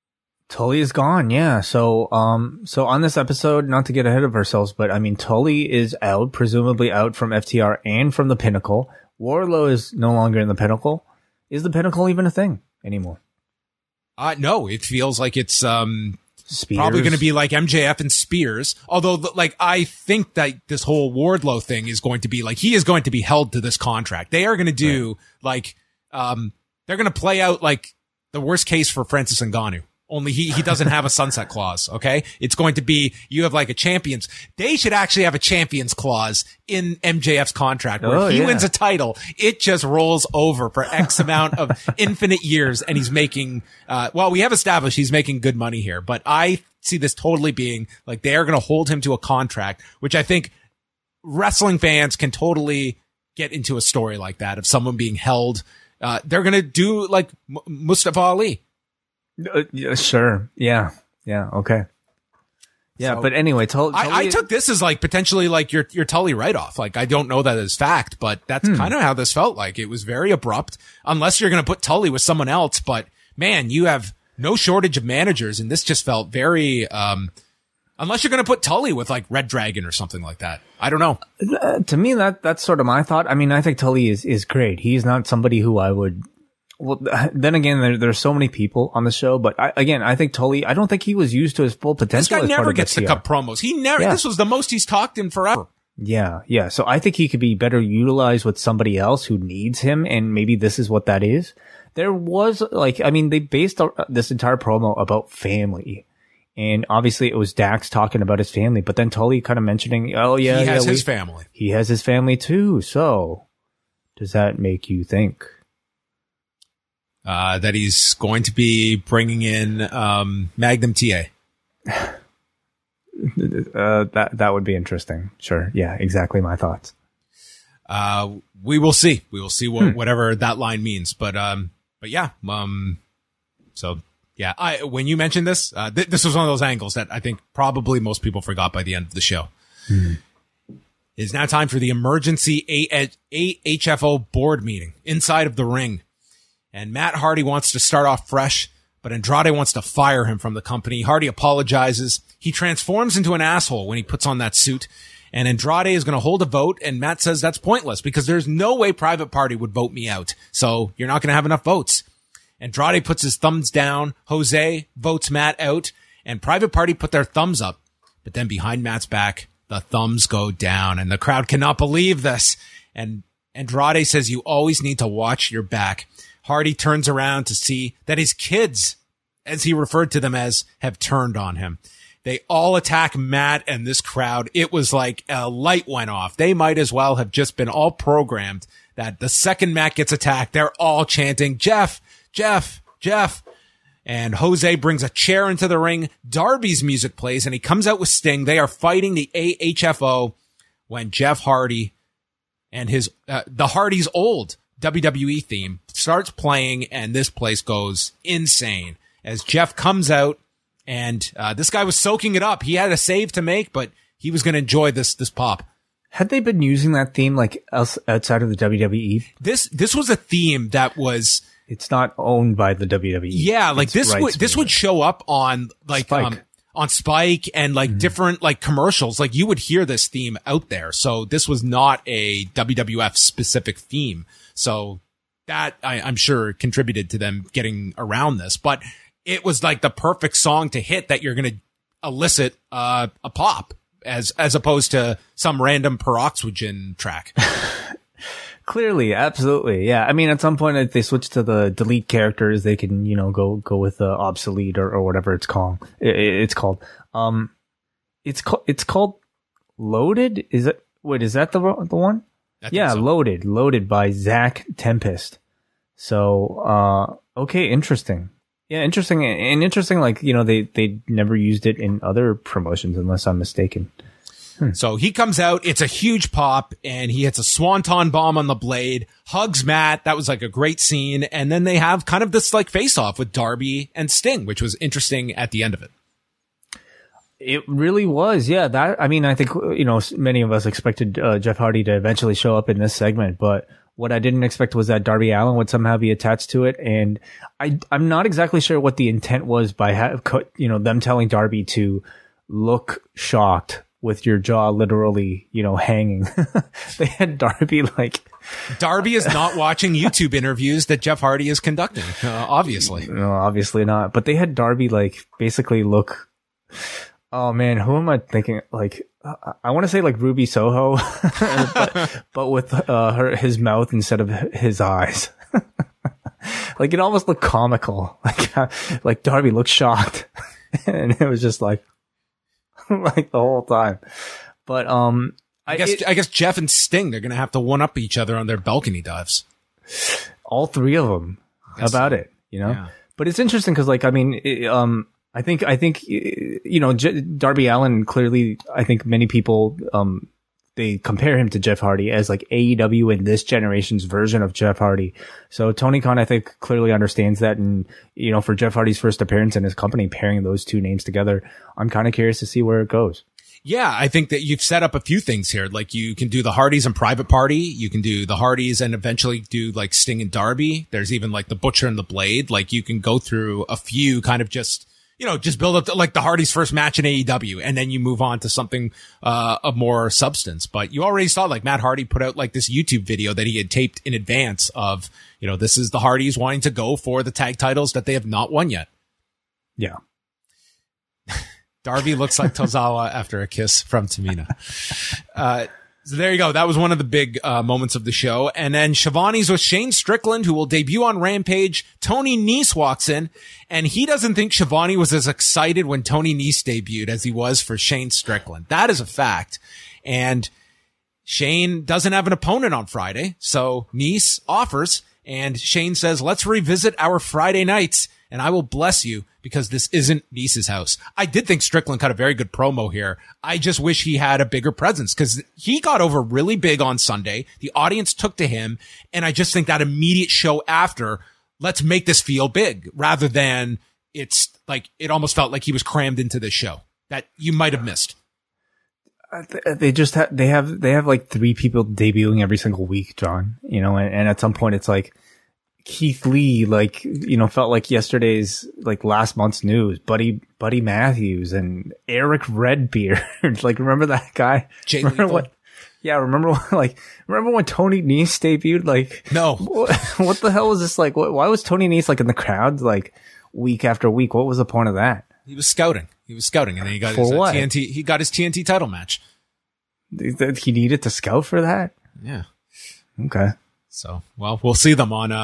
Tully is gone, yeah. So on this episode, not to get ahead of ourselves, but I mean, Tully is out, presumably out from FTR and from the Pinnacle. Wardlow is no longer in the Pinnacle. Is the Pinnacle even a thing anymore? No, it feels like it's Spears? probably going to be like MJF and Spears. Although, like, I think that this whole Wardlow thing is going to be like, he is going to be held to this contract. They are going to do like, they're going to play out like the worst case for Francis Ngannou. Only he doesn't have a sunset clause. Okay. It's going to be, you have like a champions. They should actually have a champions clause in MJF's contract where if he wins a title, it just rolls over for X amount of infinite years. And he's making, well, we have established he's making good money here, but I see this totally being like they are going to hold him to a contract, which I think wrestling fans can totally get into a story like that of someone being held. They're going to do like Mustafa Ali. Yeah, sure. Yeah. Okay. Yeah. So, but anyway, Tully, I took this as like potentially like your Tully write-off. Like, I don't know that as fact, but that's kind of how this felt like. It was very abrupt, unless you're going to put Tully with someone else. But man, you have no shortage of managers. And this just felt very, unless you're going to put Tully with like Red Dragon or something like that. I don't know. To me, that's sort of my thought. I mean, I think Tully is great. He's not somebody who I would. Well, then again, there's so many people on the show, but I think Tully, I don't think he was used to his full potential. This guy never gets to cut promos. He never, this was the most he's talked in forever. Yeah. So I think he could be better utilized with somebody else who needs him, and maybe this is what that is. There was they based this entire promo about family. And obviously it was Dax talking about his family, but then Tully kind of mentioning, oh yeah, he has his family. He has his family too. So does that make you think? That he's going to be bringing in Magnum TA. That would be interesting. Sure. Yeah, exactly my thoughts. We will see. We will see whatever that line means. But yeah. So yeah, when you mentioned this, this was one of those angles that I think probably most people forgot by the end of the show. It's now time for the emergency AHFO board meeting inside of the ring. And Matt Hardy wants to start off fresh, but Andrade wants to fire him from the company. Hardy apologizes. He transforms into an asshole when he puts on that suit. And Andrade is going to hold a vote. And Matt says that's pointless because there's no way Private Party would vote me out. So you're not going to have enough votes. Andrade puts his thumbs down. Jose votes Matt out. And Private Party put their thumbs up. But then behind Matt's back, the thumbs go down. And the crowd cannot believe this. And Andrade says you always need to watch your back. Hardy turns around to see that his kids, as he referred to them as, have turned on him. They all attack Matt and this crowd. It was like a light went off. They might as well have just been all programmed that the second Matt gets attacked, they're all chanting, Jeff, Jeff, Jeff. And Jose brings a chair into the ring. Darby's music plays and he comes out with Sting. They are fighting the AHFO when Jeff Hardy and the Hardy's old WWE theme starts playing, and this place goes insane as Jeff comes out, and this guy was soaking it up. He had a save to make, but he was going to enjoy this pop. Had they been using that theme like outside of the WWE? This was a theme that was. It's not owned by the WWE. Yeah, like this would show up on like Spike. On Spike and like different like commercials. Like you would hear this theme out there. So this was not a WWF specific theme. So that I'm sure contributed to them getting around this, but it was like the perfect song to hit that you're going to elicit a pop as opposed to some random peroxygen track. Clearly, absolutely, yeah. I mean, at some point, if they switch to the delete characters, they can go with the obsolete or whatever it's called. It's called. It's called Loaded. Is it? Wait, is that the one? Yeah, so. Loaded by Zach Tempest. So, okay, interesting. Yeah, interesting. And interesting, like, they never used it in other promotions unless I'm mistaken. So he comes out, it's a huge pop, and he hits a swanton bomb on the Blade, hugs Matt. That was like a great scene. And then they have kind of this like face off with Darby and Sting, which was interesting at the end of it. It really was. Yeah. I think, many of us expected Jeff Hardy to eventually show up in this segment, but What I didn't expect was that Darby Allin would somehow be attached to it, and I'm not exactly sure what the intent was by them telling Darby to look shocked with your jaw literally, hanging. They had Darby like... Darby is not watching YouTube interviews that Jeff Hardy is conducting, obviously. No, obviously not. But they had Darby like basically look... Oh man, who am I thinking? Like, I want to say like Ruby Soho, but with his mouth instead of his eyes. Like it almost looked comical. Like Darby looked shocked, and it was just like the whole time. But I guess Jeff and Sting, they're gonna have to one up each other on their balcony dives. All three of them about it, Yeah. But it's interesting because, like, I mean, I think Darby Allin clearly, I think many people, they compare him to Jeff Hardy as like AEW and this generation's version of Jeff Hardy. So Tony Khan, I think, clearly understands that. And, for Jeff Hardy's first appearance in his company, pairing those two names together, I'm kind of curious to see where it goes. Yeah, I think that you've set up a few things here. Like you can do the Hardys and Private Party. You can do the Hardys and eventually do like Sting and Darby. There's even like the Butcher and the Blade. Like you can go through a few kind of just build up to like the Hardys' first match in AEW, and then you move on to something of more substance. But you already saw like Matt Hardy put out like this YouTube video that he had taped in advance of, this is the Hardys wanting to go for the tag titles that they have not won yet. Yeah. Darby looks like Tozawa after a kiss from Tamina. So there you go. That was one of the big moments of the show. And then Shivani's with Shane Strickland, who will debut on Rampage. Tony Nese walks in, and he doesn't think Shivani was as excited when Tony Nese debuted as he was for Shane Strickland. That is a fact. And Shane doesn't have an opponent on Friday, so Nese offers, and Shane says, let's revisit our Friday nights, and I will bless you because this isn't Nese's house. I did think Strickland cut a very good promo here. I just wish he had a bigger presence because he got over really big on Sunday. The audience took to him, and I just think that immediate show after, let's make this feel big rather than it's like, it almost felt like he was crammed into this show that you might have missed. They just they have like three people debuting every single week, John, and at some point it's like, Keith Lee, like, felt like yesterday's, like last month's news. Buddy Matthews and Eric Redbeard. Like, remember that guy? Remember when Tony Nese debuted? Like, no. What the hell was this? Like, why was Tony Nese like in the crowd like week after week? What was the point of that? He was scouting, and then he got his TNT. He got his TNT title match. He needed to scout for that. Yeah. Okay. So, well, we'll see them on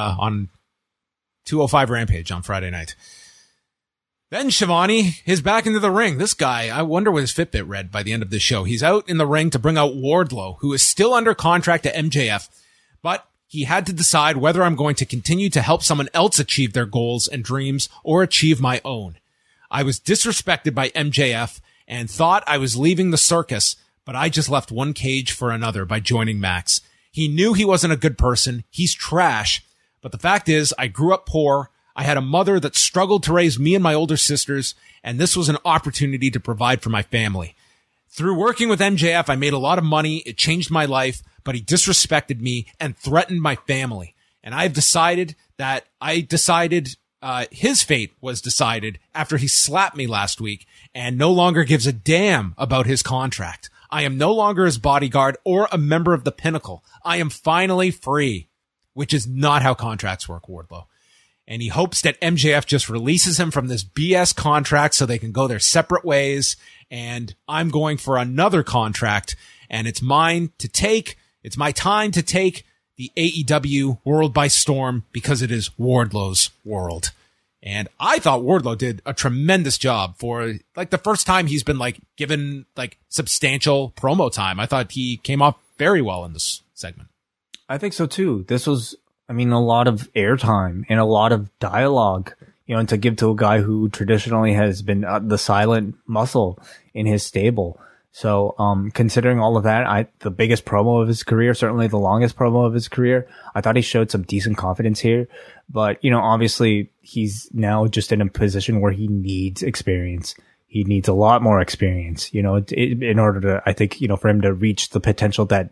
205 Rampage on Friday night. Then Shivani is back into the ring. This guy, I wonder what his Fitbit read by the end of this show. He's out in the ring to bring out Wardlow, who is still under contract to MJF, but he had to decide whether I'm going to continue to help someone else achieve their goals and dreams or achieve my own. I was disrespected by MJF and thought I was leaving the circus, but I just left one cage for another by joining Max. He knew he wasn't a good person. He's trash. But the fact is, I grew up poor. I had a mother that struggled to raise me and my older sisters, and this was an opportunity to provide for my family. Through working with MJF, I made a lot of money. It changed my life, but he disrespected me and threatened my family. And I've decided that his fate was decided after he slapped me last week and no longer gives a damn about his contract. I am no longer his bodyguard or a member of the Pinnacle. I am finally free, which is not how contracts work, Wardlow. And he hopes that MJF just releases him from this BS contract so they can go their separate ways. And I'm going for another contract, and it's mine to take. It's my time to take the AEW world by storm because it is Wardlow's world. And I thought Wardlow did a tremendous job for like the first time he's been like given like substantial promo time. I thought he came off very well in this segment. I think so too. This was, a lot of airtime and a lot of dialogue, and to give to a guy who traditionally has been the silent muscle in his stable. So, considering all of that, the biggest promo of his career, certainly the longest promo of his career, I thought he showed some decent confidence here. But, obviously he's now just in a position where he needs experience. He needs a lot more experience, in order to, I think, for him to reach the potential that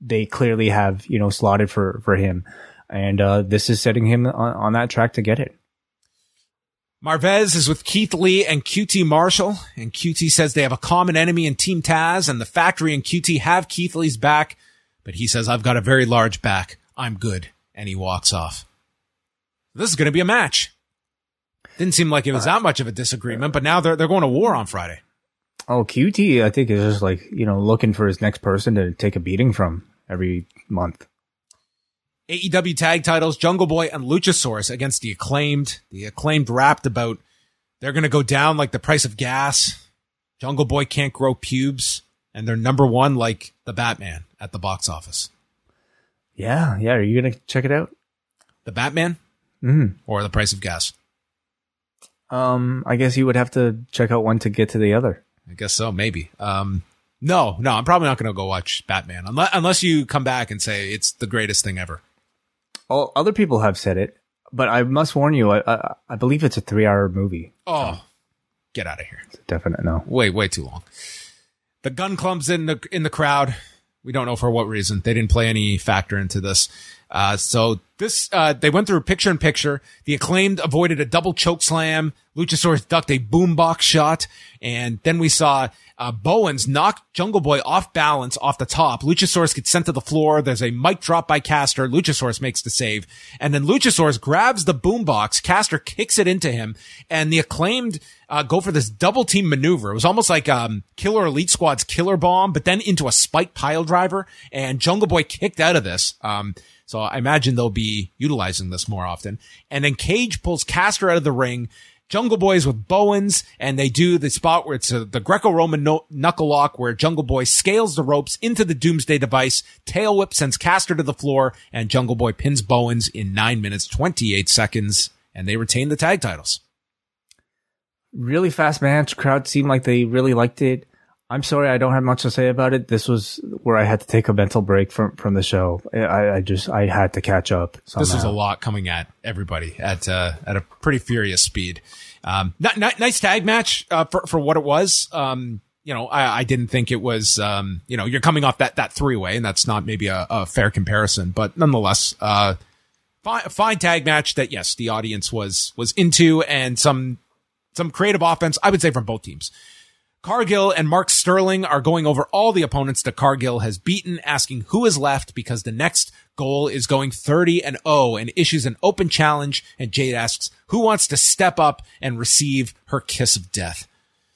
they clearly have, slotted for him. And this is setting him on that track to get it. Marvez is with Keith Lee and QT Marshall, and QT says they have a common enemy in Team Taz, and the Factory and QT have Keith Lee's back, but he says, I've got a very large back. I'm good. And he walks off. This is going to be a match. Didn't seem like it was that much of a disagreement, but now they're going to war on Friday. Oh, QT, I think, is just like, looking for his next person to take a beating from every month. AEW tag titles, Jungle Boy and Luchasaurus against the Acclaimed. The Acclaimed rapped about they're going to go down like the price of gas. Jungle Boy can't grow pubes. And they're number one like the Batman at the box office. Yeah. Are you going to check it out? The Batman? Or the price of gas? I guess you would have to check out one to get to the other. I guess so, maybe. No, I'm probably not going to go watch Batman unless you come back and say it's the greatest thing ever. Oh, other people have said it, but I must warn you, I believe it's a 3-hour movie. Oh, get out of here. It's a definite no. Way too long. The Gun Club's in the crowd. We don't know for what reason. They didn't play any factor into this. So this, they went through picture in picture. The Acclaimed avoided a double choke slam. Luchasaurus ducked a boombox shot. And then we saw, Bowens knock Jungle Boy off balance off the top. Luchasaurus gets sent to the floor. There's a mic drop by Caster. Luchasaurus makes the save. And then Luchasaurus grabs the boombox. Caster kicks it into him. And the Acclaimed, go for this double team maneuver. It was almost like, Killer Elite Squad's killer bomb, but then into a spike pile driver. And Jungle Boy kicked out of this. So I imagine they'll be utilizing this more often. And then Cage pulls Caster out of the ring. Jungle Boy is with Bowens, and they do the spot where it's the Greco-Roman knuckle lock where Jungle Boy scales the ropes into the Doomsday Device. Tail whip sends Caster to the floor, and Jungle Boy pins Bowens in 9 minutes, 28 seconds, and they retain the tag titles. Really fast match. Crowd seemed like they really liked it. I'm sorry, I don't have much to say about it. This was where I had to take a mental break from the show. I had to catch up somehow. This was a lot coming at everybody at a pretty furious speed. Nice tag match, for what it was. I didn't think it was, you're coming off that three-way, and that's not maybe a fair comparison, but nonetheless, fine tag match that, yes, the audience was into, and some creative offense, I would say, from both teams. Cargill and Mark Sterling are going over all the opponents that Cargill has beaten, asking who is left because the next goal is going 30-0 and issues an open challenge. And Jade asks who wants to step up and receive her kiss of death.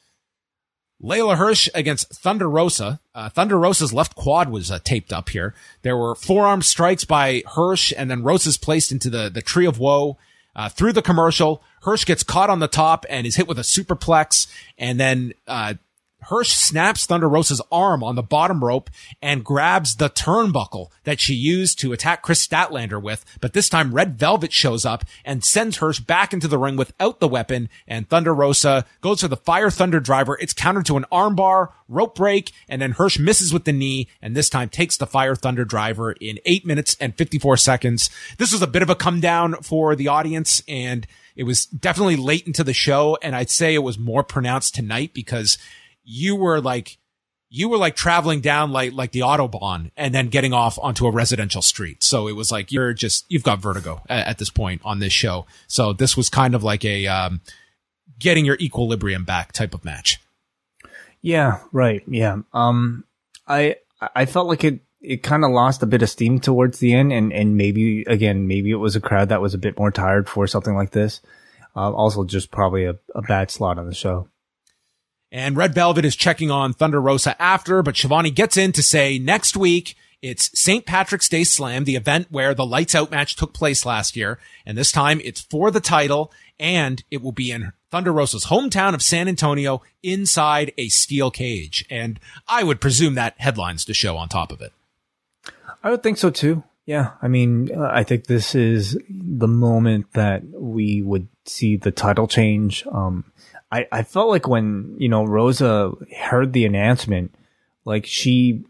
Layla Hirsch against Thunder Rosa. Thunder Rosa's left quad was taped up here. There were forearm strikes by Hirsch, and then Rosa's placed into the Tree of Woe. Through the commercial, Hirsch gets caught on the top and is hit with a superplex, and then Hirsch snaps Thunder Rosa's arm on the bottom rope and grabs the turnbuckle that she used to attack Chris Statlander with, but this time Red Velvet shows up and sends Hirsch back into the ring without the weapon, and Thunder Rosa goes for the Fire Thunder driver. It's countered to an armbar, rope break, and then Hirsch misses with the knee, and this time takes the Fire Thunder driver in 8 minutes and 54 seconds. This was a bit of a come down for the audience, and it was definitely late into the show, and I'd say it was more pronounced tonight because you were like traveling down like the Autobahn and then getting off onto a residential street. So it was like you've got vertigo at this point on this show. So this was kind of like a getting your equilibrium back type of match. Yeah, right. Yeah. I felt like it kind of lost a bit of steam towards the end, and maybe it was a crowd that was a bit more tired for something like this. Also just probably a bad slot on the show. And Red Velvet is checking on Thunder Rosa after, but Shivani gets in to say next week it's St. Patrick's Day Slam, the event where the Lights Out match took place last year. And this time it's for the title, and it will be in Thunder Rosa's hometown of San Antonio inside a steel cage. And I would presume that headlines the show on top of it. I would think so too. Yeah. I mean, I think this is the moment that we would see the title change. I felt like when, Rosa heard the announcement, like she,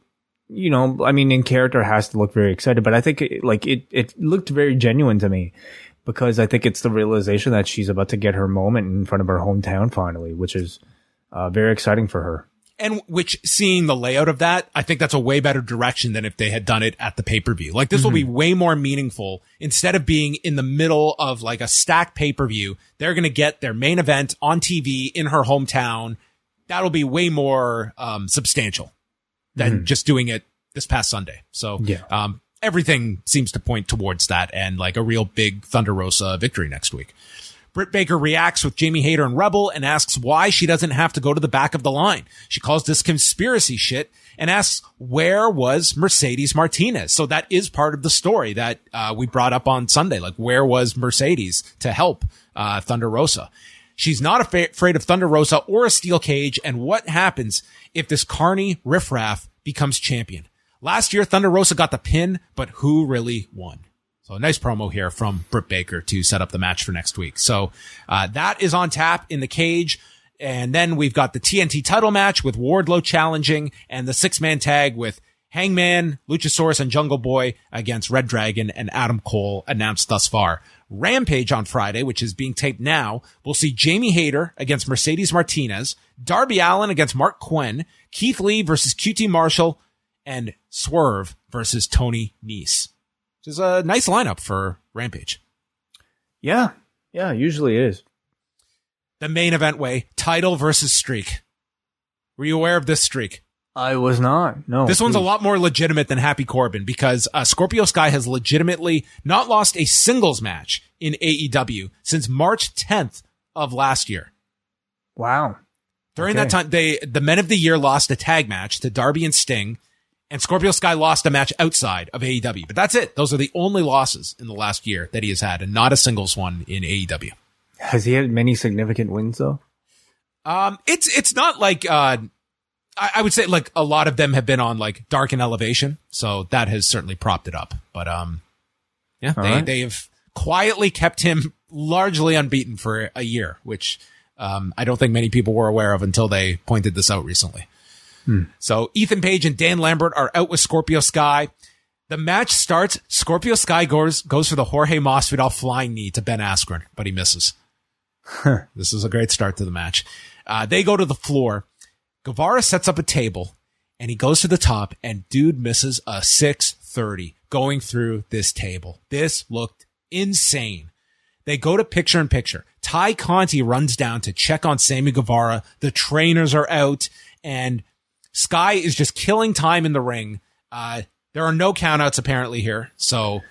in character has to look very excited, but I think it looked very genuine to me because I think it's the realization that she's about to get her moment in front of her hometown finally, which is very exciting for her. And which, seeing the layout of that, I think that's a way better direction than if they had done it at the pay-per-view. Like, this will be way more meaningful. Instead of being in the middle of like a stacked pay-per-view, they're going to get their main event on TV in her hometown. That'll be way more substantial than just doing it this past Sunday. So, everything seems to point towards that and like a real big Thunder Rosa victory next week. Britt Baker reacts with Jamie Hayter and Rebel and asks why she doesn't have to go to the back of the line. She calls this conspiracy shit and asks, where was Mercedes Martinez? So that is part of the story that we brought up on Sunday. Like, where was Mercedes to help Thunder Rosa? She's not afraid of Thunder Rosa or a steel cage. And what happens if this Carney riffraff becomes champion? Last year, Thunder Rosa got the pin, but who really won? So a nice promo here from Britt Baker to set up the match for next week. So that is on tap in the cage. And then we've got the TNT title match with Wardlow challenging and the 6-man tag with Hangman, Luchasaurus, and Jungle Boy against Red Dragon and Adam Cole announced thus far. Rampage on Friday, which is being taped now, we'll see Jamie Hayter against Mercedes Martinez, Darby Allin against Mark Quinn, Keith Lee versus QT Marshall, and Swerve versus Tony Nese. Which is a nice lineup for Rampage. Yeah, usually it is. The main event way, title versus streak. Were you aware of this streak? I was not. No. This one's a lot more legitimate than Happy Corbin because Scorpio Sky has legitimately not lost a singles match in AEW since March 10th of last year. Wow. During that time, the Men of the Year lost a tag match to Darby and Sting. And Scorpio Sky lost a match outside of AEW. But that's it. Those are the only losses in the last year that he has had, and not a singles one in AEW. Has he had many significant wins, though? It's not like, I would say like a lot of them have been on like Dark and Elevation. So that has certainly propped it up. But, they have quietly kept him largely unbeaten for a year, which, I don't think many people were aware of until they pointed this out recently. So Ethan Page and Dan Lambert are out with Scorpio Sky. The match starts. Scorpio Sky goes for the Jorge Masvidal flying knee to Ben Askren, but he misses. This is a great start to the match. They go to the floor. Guevara sets up a table and he goes to the top and dude misses a 630 going through this table. This looked insane. They go to picture in picture. Ty Conti runs down to check on Sammy Guevara. The trainers are out and Sky is just killing time in the ring. There are no countouts apparently here. So,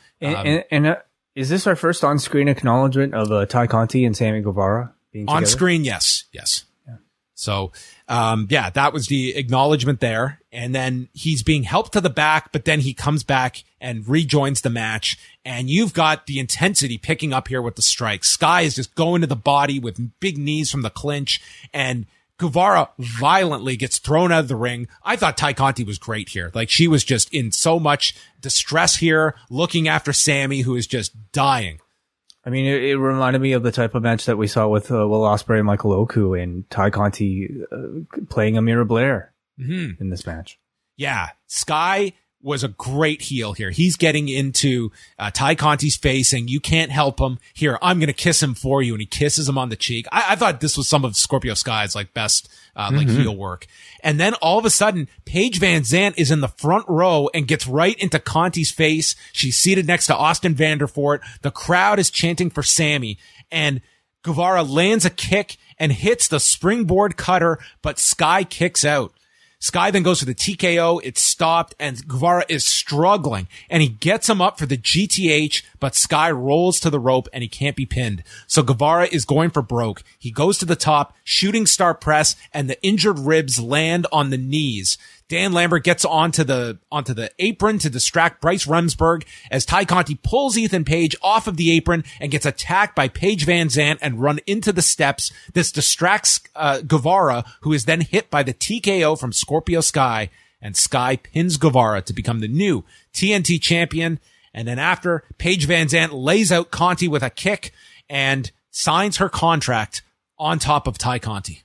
is this our first on-screen acknowledgement of Ty Conti and Sammy Guevara being together? On screen? Yes. Yeah. So, that was the acknowledgement there. And then he's being helped to the back, but then he comes back and rejoins the match. And you've got the intensity picking up here with the strikes. Sky is just going to the body with big knees from the clinch, and Guevara violently gets thrown out of the ring. I thought Ty Conti was great here. Like, she was just in so much distress here, looking after Sammy, who is just dying. I mean, it reminded me of the type of match that we saw with Will Ospreay and Michael Oku and Ty Conti playing Amira Blair in this match. Yeah, Sky was a great heel here. He's getting into Ty Conti's face saying, you can't help him. Here, I'm going to kiss him for you. And he kisses him on the cheek. I thought this was some of Scorpio Sky's like best heel work. And then all of a sudden, Paige Van Zant is in the front row and gets right into Conti's face. She's seated next to Austin Vanderfort. The crowd is chanting for Sammy. And Guevara lands a kick and hits the springboard cutter, but Sky kicks out. Sky then goes for the TKO. It's stopped and Guevara is struggling and he gets him up for the GTH, but Sky rolls to the rope and he can't be pinned. So Guevara is going for broke. He goes to the top, shooting star press, and the injured ribs land on the knees. Dan Lambert gets onto the apron to distract Bryce Remsburg as Ty Conti pulls Ethan Page off of the apron and gets attacked by Paige Van Zant and run into the steps. This distracts Guevara, who is then hit by the TKO from Scorpio Sky, and Sky pins Guevara to become the new TNT champion. And then after, Paige Van Zant lays out Conti with a kick and signs her contract on top of Ty Conti.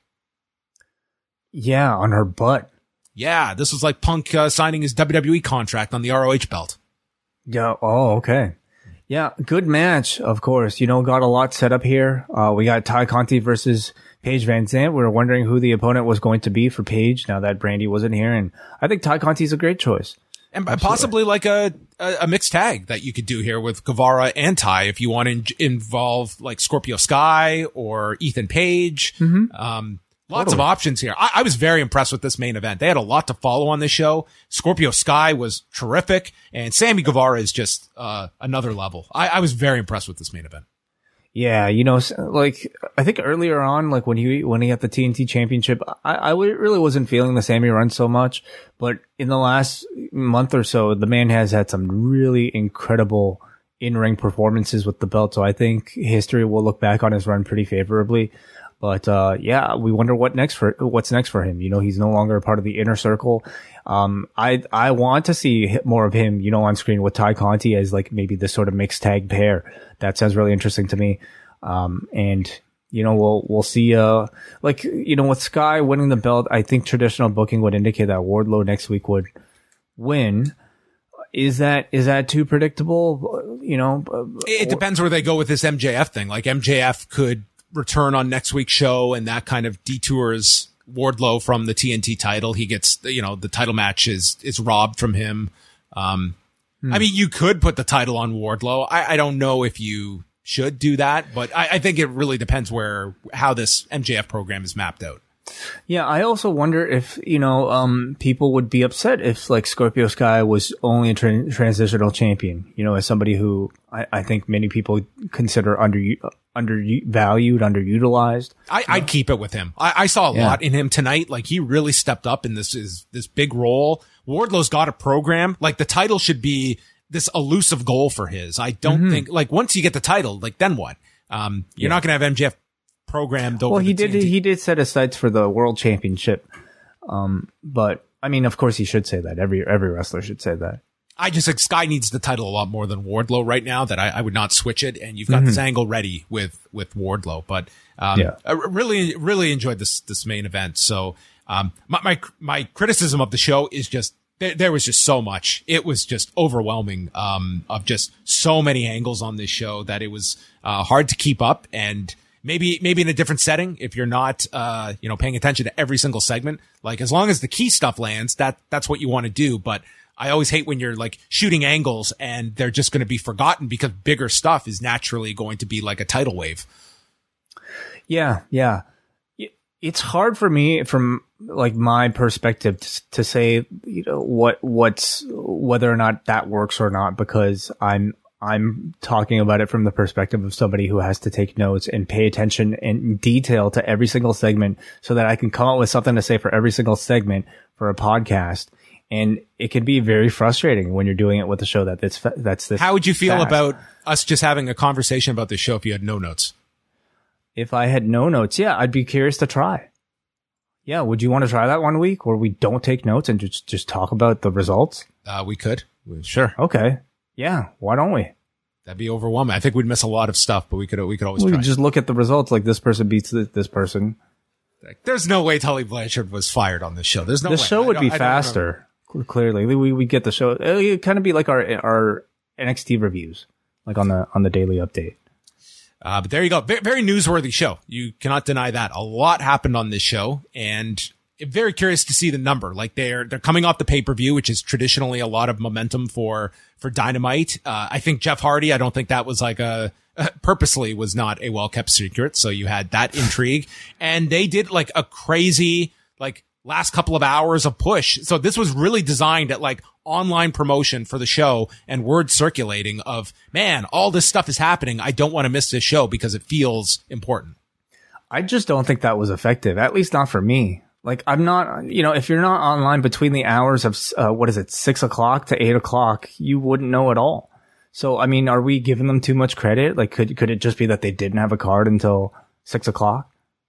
Yeah, on her butt. Yeah, this was like Punk signing his WWE contract on the ROH belt. Yeah. Oh, okay. Yeah. Good match, of course. You know, got a lot set up here. We got Ty Conti versus Paige Van Zandt. We were wondering who the opponent was going to be for Paige now that Brandy wasn't here. And I think Ty Conti's a great choice. And possibly like a mixed tag that you could do here with Guevara and Ty if you want to involve like Scorpio Sky or Ethan Page. Lots of options here. I was very impressed with this main event. They had a lot to follow on this show. Scorpio Sky was terrific, and Sammy Guevara is just another level. I was very impressed with this main event. Yeah, you know, like I think earlier on, like when he got the TNT Championship, I really wasn't feeling the Sammy run so much. But in the last month or so, the man has had some really incredible in-ring performances with the belt. So I think history will look back on his run pretty favorably. But yeah, we wonder what's next for him. You know, he's no longer a part of the inner circle. I want to see more of him, you know, on screen with Ty Conti as like maybe this sort of mixed tag pair. That sounds really interesting to me. And you know, we'll see. Like, you know, with Sky winning the belt, I think traditional booking would indicate that Wardlow next week would win. Is that too predictable? You know, it depends where they go with this MJF thing. Like MJF could return on next week's show, and that kind of detours Wardlow from the TNT title. He gets, you know, the title match is robbed from him. I mean, you could put the title on Wardlow. I don't know if you should do that, but I think it really depends how this MJF program is mapped out. Yeah, I also wonder if, you know, people would be upset if like Scorpio Sky was only a transitional champion, you know, as somebody who I think many people consider undervalued, underutilized. I'd keep it with him. I saw a lot in him tonight. Like he really stepped up in this big role. Wardlow's got a program. Like the title should be this elusive goal for his. I don't think like once you get the title, like then what? You're not going to have MJF programmed over. Well, he did set his sights for the world championship. But I mean, of course he should say that. Every wrestler should say that. I just think Sky needs the title a lot more than Wardlow right now, that I would not switch it. And you've got this angle ready with Wardlow, but, I really, really enjoyed this main event. So, my criticism of the show is just, there was just so much. It was just overwhelming, of just so many angles on this show that it was, hard to keep up. And maybe in a different setting, if you're not, you know, paying attention to every single segment, like as long as the key stuff lands, that's what you want to do. But I always hate when you're like shooting angles and they're just going to be forgotten because bigger stuff is naturally going to be like a tidal wave. Yeah. It's hard for me from like my perspective to say, you know, whether or not that works or not, because I'm talking about it from the perspective of somebody who has to take notes and pay attention in detail to every single segment so that I can come up with something to say for every single segment for a podcast. And it can be very frustrating when you're doing it with a show that's this. How would you feel about us just having a conversation about this show if you had no notes? If I had no notes, yeah, I'd be curious to try. Yeah, would you want to try that one week where we don't take notes and just talk about the results? We could. Sure. Okay. Yeah, why don't we? That'd be overwhelming. I think we'd miss a lot of stuff, but we could always try. We could just look at the results, like this person beats this person. There's no way Tully Blanchard was fired on this show. There's no way. The show would be faster. Clearly, we get the show. It would kind of be like our NXT reviews, like on the daily update. But there you go. Very newsworthy show. You cannot deny that. A lot happened on this show, and very curious to see the number. Like they're coming off the pay-per-view, which is traditionally a lot of momentum for Dynamite. I think Jeff Hardy, I don't think that was like purposely was not a well-kept secret. So you had that intrigue, and they did like a crazy, like, last couple of hours of push. So this was really designed at like online promotion for the show and word circulating of, man, all this stuff is happening. I don't want to miss this show because it feels important. I just don't think that was effective, at least not for me. Like, I'm not, you know, if you're not online between the hours of, 6 o'clock to 8 o'clock, you wouldn't know at all. So, I mean, are we giving them too much credit? Like, could it just be that they didn't have a card until 6 o'clock?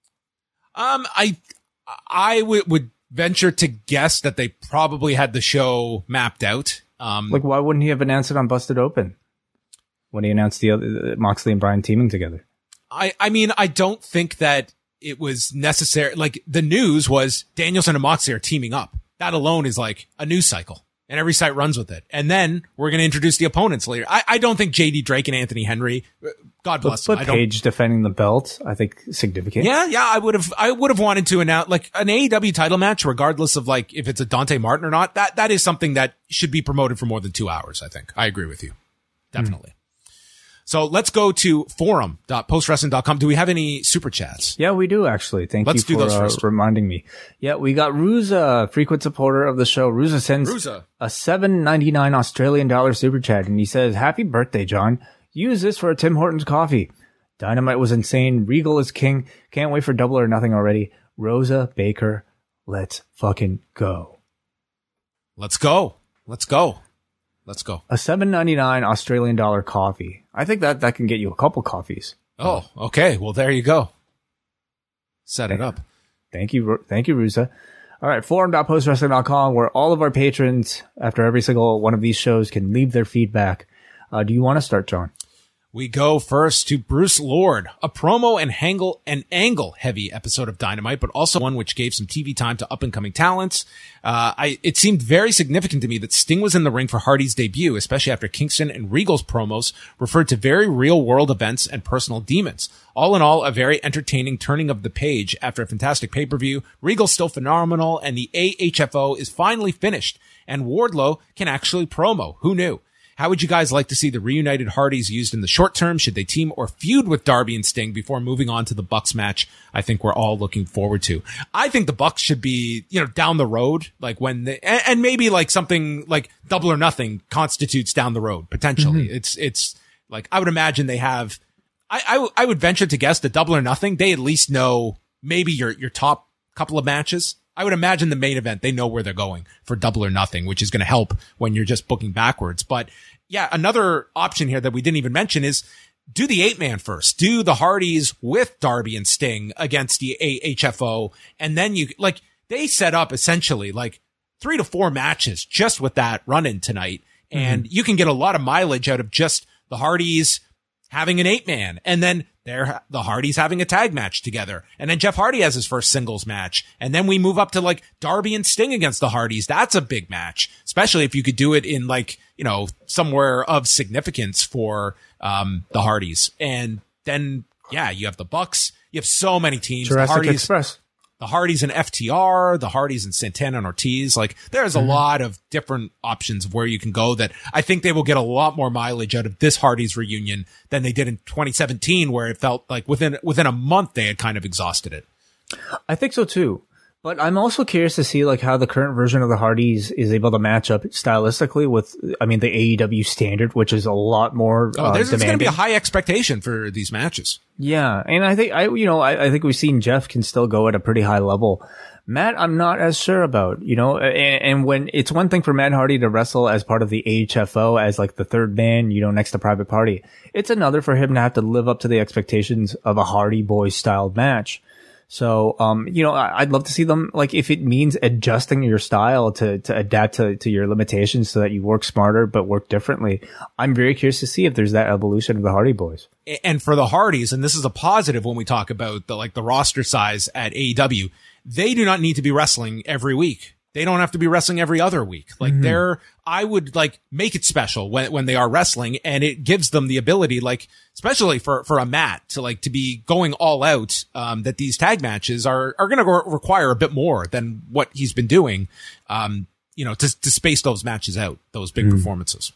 I would venture to guess that they probably had the show mapped out. Like, why wouldn't he have announced it on Busted Open when he announced the other Moxley and Bryan teaming together? I mean, I don't think that it was necessary. Like, the news was Danielson and Moxley are teaming up. That alone is like a news cycle. and every site runs with it. And then we're going to introduce the opponents later. I don't think JD Drake and Anthony Henry, God bless them. But Page defending the belt, I think significant. Yeah. I would have wanted to announce like an AEW title match, regardless of like if it's a Dante Martin or not. That is something that should be promoted for more than 2 hours. I think I agree with you. Definitely. So let's go to forum.postwrestling.com. Do we have any super chats? Yeah, we do actually. Let's do those first. Reminding me. Yeah, we got Ruza, frequent supporter of the show. Ruza sends a $7.99 Australian dollar super chat, and he says, "Happy birthday, John. Use this for a Tim Hortons coffee. Dynamite was insane. Regal is king. Can't wait for Double or Nothing already. Rosa Baker, let's fucking go." Let's go. Let's go. Let's go. A $7.99 Australian dollar coffee. I think that can get you a couple coffees. Oh, okay. Well, there you go. Set it up. Thank you, Rusa. All right, forum.postwrestling.com, where all of our patrons, after every single one of these shows, can leave their feedback. Do you want to start, John? We go first to Bruce Lord, a promo and angle heavy episode of Dynamite, but also one which gave some TV time to up and coming talents. It seemed very significant to me that Sting was in the ring for Hardy's debut, especially after Kingston and Regal's promos referred to very real world events and personal demons. All in all, a very entertaining turning of the page after a fantastic pay-per-view. Regal's still phenomenal, and the AHFO is finally finished, and Wardlow can actually promo. Who knew? How would you guys like to see the reunited Hardys used in the short term? Should they team or feud with Darby and Sting before moving on to the Bucks match? I think we're all looking forward to. I think the Bucks should be, down the road, like when and maybe like something like Double or Nothing constitutes down the road, potentially. Mm-hmm. It's like, I would imagine they have, I would venture to guess that Double or Nothing, they at least know maybe your top couple of matches. I would imagine the main event, they know where they're going for Double or Nothing, which is going to help when you're just booking backwards. But yeah, another option here that we didn't even mention is do the 8-man first. Do the Hardys with Darby and Sting against the AHFO. And then they set up essentially like 3 to 4 matches just with that run-in tonight. And you can get a lot of mileage out of just the Hardys having an 8-man, and then the Hardys having a tag match together. And then Jeff Hardy has his first singles match. And then we move up to like Darby and Sting against the Hardys. That's a big match, especially if you could do it in like, somewhere of significance for, the Hardys. And then, yeah, you have the Bucks. You have so many teams. Jurassic Express. The Hardys and FTR, the Hardys and Santana and Ortiz. Like there's a lot of different options of where you can go that I think they will get a lot more mileage out of this Hardys reunion than they did in 2017, where it felt like within a month they had kind of exhausted it. I think so too. But I'm also curious to see like how the current version of the Hardys is able to match up stylistically with, the AEW standard, which is a lot more there's going to be a high expectation for these matches. Yeah, and I think I think we've seen Jeff can still go at a pretty high level. Matt, I'm not as sure about, and when it's one thing for Matt Hardy to wrestle as part of the AHFO as like the third man, next to Private Party. It's another for him to have to live up to the expectations of a Hardy Boys style match. So, I'd love to see them, like, if it means adjusting your style to adapt to your limitations so that you work smarter but work differently. I'm very curious to see if there's that evolution of the Hardy Boys. And for the Hardys, and this is a positive when we talk about the roster size at AEW, they do not need to be wrestling every week. They don't have to be wrestling every other week. Like I would make it special when they are wrestling, and it gives them the ability, especially for a Matt to be going all out, that these tag matches are going to require a bit more than what he's been doing, to space those matches out, those big performances.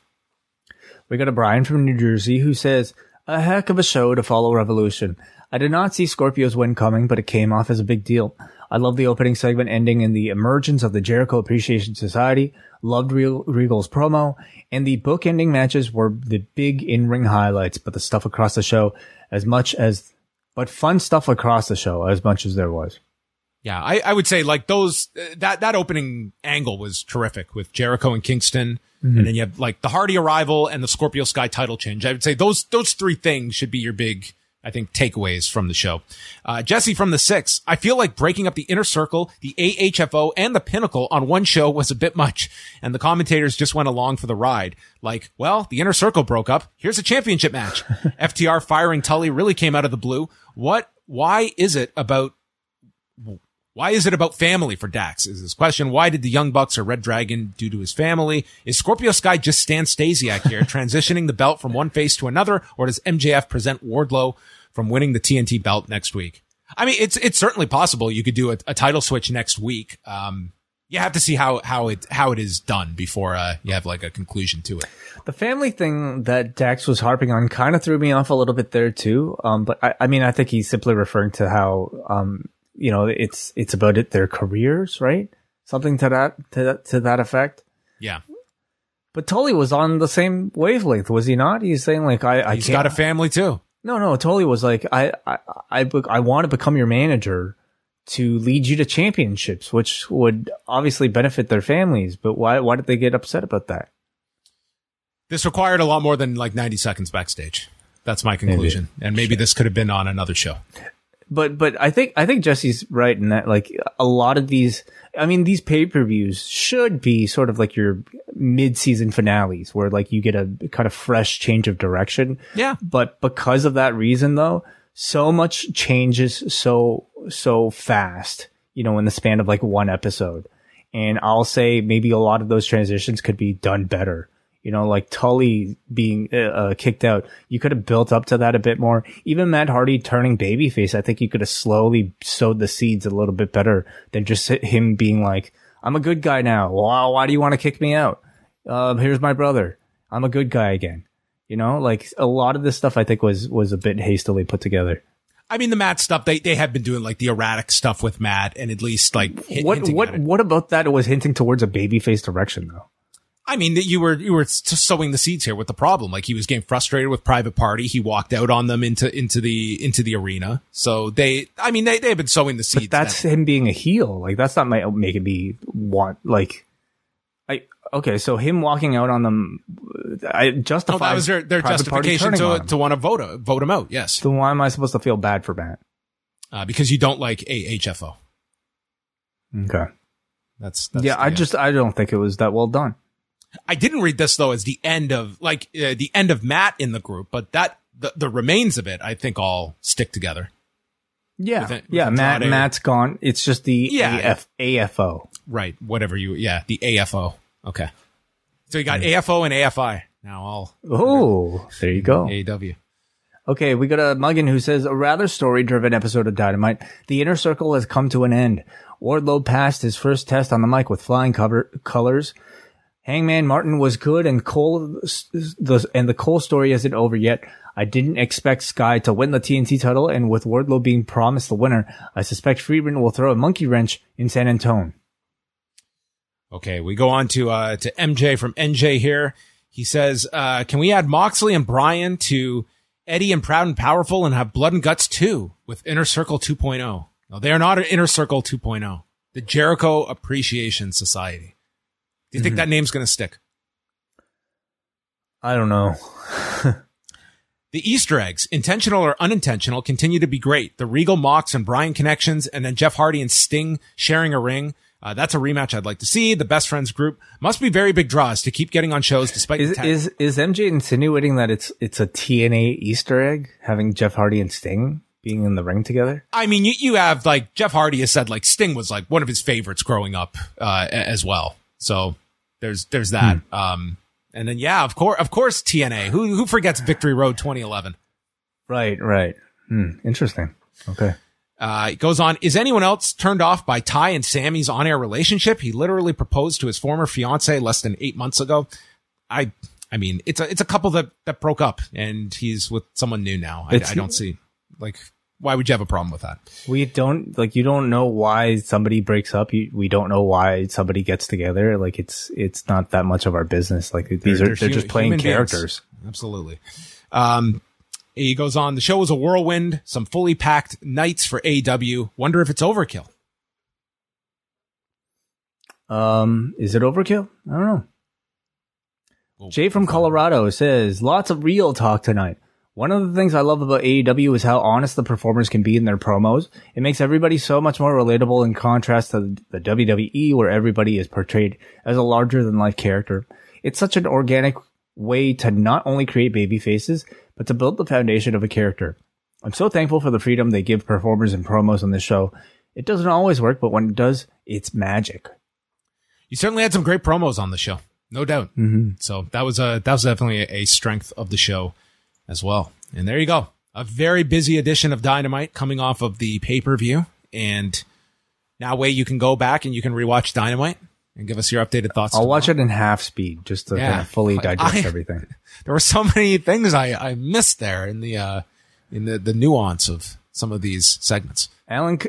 We got a Brian from New Jersey who says, a heck of a show to follow Revolution. I did not see Scorpio's win coming, but it came off as a big deal. I love the opening segment ending in the emergence of the Jericho Appreciation Society, loved Regal's promo, and the book-ending matches were the big in-ring highlights, but the stuff across the show fun stuff across the show as much as there was. Yeah, I would say that opening angle was terrific with Jericho and Kingston. And then you have the Hardy arrival and the Scorpio Sky title change. I would say those 3 things should be your big, I think, takeaways from the show. Jesse from the 6. I feel like breaking up the Inner Circle, the AHFO, and the Pinnacle on one show was a bit much, and the commentators just went along for the ride. The Inner Circle broke up. Here's a championship match. FTR firing Tully really came out of the blue. Why is it about Why is it about family for Dax? Is his question. Why did the Young Bucks or Red Dragon do to his family? Is Scorpio Sky just Stan Stasiak here, transitioning the belt from one face to another? Or does MJF present Wardlow from winning the TNT belt next week? I mean, it's certainly possible you could do a title switch next week. You have to see how it is done before you have like a conclusion to it. The family thing that Dax was harping on kind of threw me off a little bit there too. But I mean, I think he's simply referring to how, it's about their careers, right? Something to that effect. Yeah. But Tully was on the same wavelength, was he not? He's saying like, he's got a family too. No, Tully was like, I want to become your manager to lead you to championships, which would obviously benefit their families. But why did they get upset about that? This required a lot more than like 90 seconds backstage. That's my conclusion. Maybe this could have been on another show. But I think Jesse's right in that, like, a lot of these pay-per-views should be sort of like your mid-season finales where like you get a kind of fresh change of direction. Yeah. But because of that reason though, so much changes so fast, in the span of like one episode. And I'll say maybe a lot of those transitions could be done better. Like Tully being kicked out, you could have built up to that a bit more. Even Matt Hardy turning babyface, I think you could have slowly sowed the seeds a little bit better than just him being like, I'm a good guy now. Wow, why do you want to kick me out? Here's my brother. I'm a good guy again. Like a lot of this stuff I think was a bit hastily put together. I mean, the Matt stuff, they have been doing like the erratic stuff with Matt and at least like what about that was hinting towards a babyface direction though? I mean, that you were just sowing the seeds here with the problem. Like he was getting frustrated with Private Party. He walked out on them into the arena. So they've been sowing the seeds. But that's him being a heel. Like that's not making me want like, okay. So him walking out on them, I justify. No, that was their justification to want to vote him out. Yes. So why am I supposed to feel bad for Matt? Because you don't like AHFO. Okay. That's I don't think it was that well done. I didn't read this though as the end of Matt in the group, but that the remains of it, I think, all stick together. Yeah, Matt's gone. It's just the AFO. Right. Whatever the AFO. Okay. So you got AFO and AFI now. All. There you go. AEW. Okay, we got a Muggin who says, a rather story-driven episode of Dynamite. The Inner Circle has come to an end. Wardlow passed his first test on the mic with flying colors. Hangman Martin was good, and the Cole story isn't over yet. I didn't expect Sky to win the TNT title, and with Wardlow being promised the winner, I suspect Friedman will throw a monkey wrench in San Antonio. Okay, we go on to MJ from NJ here. He says, can we add Moxley and Bryan to Eddie and Proud and Powerful and have Blood and Guts 2 with Inner Circle 2.0? No, they are not an Inner Circle 2.0. The Jericho Appreciation Society. Do you think that name's going to stick? I don't know. The Easter eggs, intentional or unintentional, continue to be great. The Regal, Mox, and Bryan connections, and then Jeff Hardy and Sting sharing a ring. That's a rematch I'd like to see. The Best Friends group must be very big draws to keep getting on shows despite is MJ insinuating that it's a TNA Easter egg having Jeff Hardy and Sting being in the ring together? I mean, you have like Jeff Hardy has said like Sting was like one of his favorites growing up as well. So there's that. And then of course TNA. Who forgets Victory Road 2011? Right. Interesting. Okay. It goes on. Is anyone else turned off by Ty and Sammy's on-air relationship? He literally proposed to his former fiance less than 8 months ago. I mean, it's a couple that broke up and he's with someone new now. I don't see like, why would you have a problem with that? We don't you don't know why somebody breaks up. We don't know why somebody gets together. Like it's not that much of our business. Like they're just playing characters. Beings. Absolutely. He goes on, the show was a whirlwind, some fully packed nights for AEW. Wonder if it's overkill. Is it overkill? I don't know. Well, Jay from Colorado says, lots of real talk tonight. One of the things I love about AEW is how honest the performers can be in their promos. It makes everybody so much more relatable in contrast to the WWE where everybody is portrayed as a larger-than-life character. It's such an organic way to not only create baby faces, but to build the foundation of a character. I'm so thankful for the freedom they give performers and promos on this show. It doesn't always work, but when it does, it's magic. You certainly had some great promos on the show, no doubt. Mm-hmm. So that was definitely a strength of the show as well. And there you go. A very busy edition of Dynamite coming off of the pay-per-view. And now, Wai, you can go back and you can rewatch Dynamite and give us your updated thoughts. I'll watch it in half speed just to kind of fully digest everything. There were so many things I missed there in the nuance of some of these segments. Alan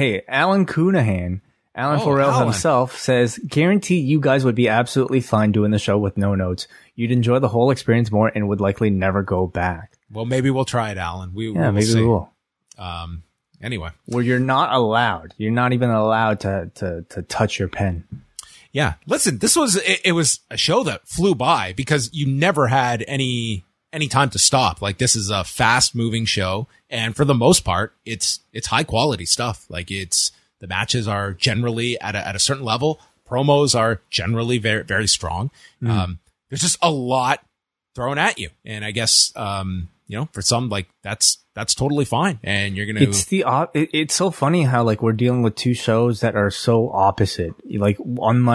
Cunahan, Forel himself says, guarantee you guys would be absolutely fine doing the show with no notes. You'd enjoy the whole experience more and would likely never go back. Well, maybe we'll try it, Alan. Maybe we will. Anyway. Well, you're not allowed. You're not even allowed to touch your pen. Yeah. Listen, it was a show that flew by because you never had any time to stop. Like, this is a fast moving show. And for the most part, it's high quality stuff. Like, the matches are generally at a certain level. Promos are generally very, very strong. There's just a lot thrown at you. And I guess, for some, like, that's totally fine. And you're going to, it's so funny how, like, we're dealing with two shows that are so opposite. Like, on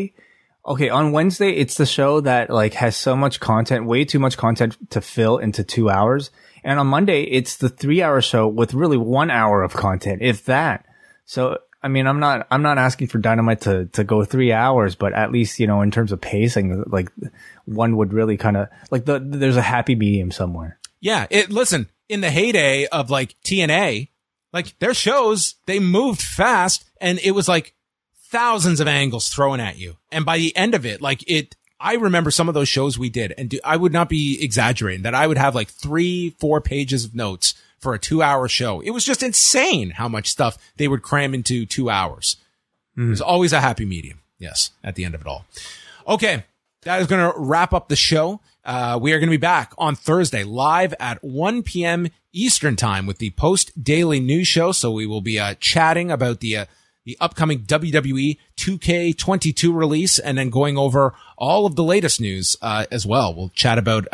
Wednesday, it's the show that, like, has so much content, way too much content to fill into 2 hours. And on Monday, it's the 3-hour show with really 1 hour of content, if that. So, I mean, I'm not asking for Dynamite to go 3 hours, but at least, in terms of pacing, like, one would really kind of, like, there's a happy medium somewhere. Yeah. Listen, in the heyday of, like, TNA, like, their shows, they moved fast and it was like thousands of angles thrown at you. And by the end of it, like, I remember some of those shows we did, and I would not be exaggerating that I would have like 3-4 pages of notes for a 2-hour show. It was just insane how much stuff they would cram into 2 hours. It was always a happy medium. Yes. At the end of it all. Okay. That is going to wrap up the show. We are going to be back on Thursday live at 1 p.m. Eastern time with the post daily news show. So we will be chatting about the upcoming WWE 2K22 release and then going over all of the latest news as well. We'll chat about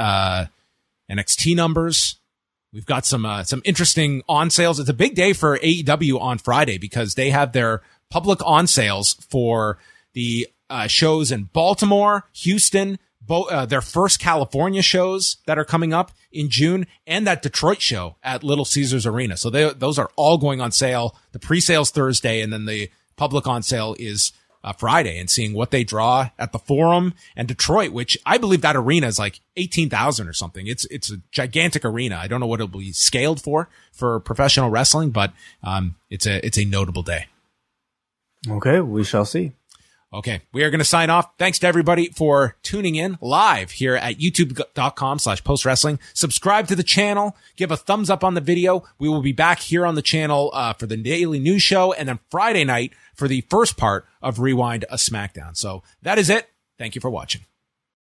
NXT numbers. We've got some interesting on sales. It's a big day for AEW on Friday because they have their public on sales for the shows in Baltimore, Houston, their first California shows that are coming up in June, and that Detroit show at Little Caesars Arena. So those are all going on sale. The pre-sale's Thursday, and then the public on sale is Friday, and seeing what they draw at the Forum and Detroit, which I believe that arena is like 18,000 or something. It's a gigantic arena. I don't know what it'll be scaled for professional wrestling, but it's a notable day. Okay, we shall see. Okay, we are going to sign off. Thanks to everybody for tuning in live here at youtube.com/postwrestling. Subscribe to the channel. Give a thumbs up on the video. We will be back here on the channel for the daily news show, and then Friday night for the first part of Rewind a SmackDown. So that is it. Thank you for watching.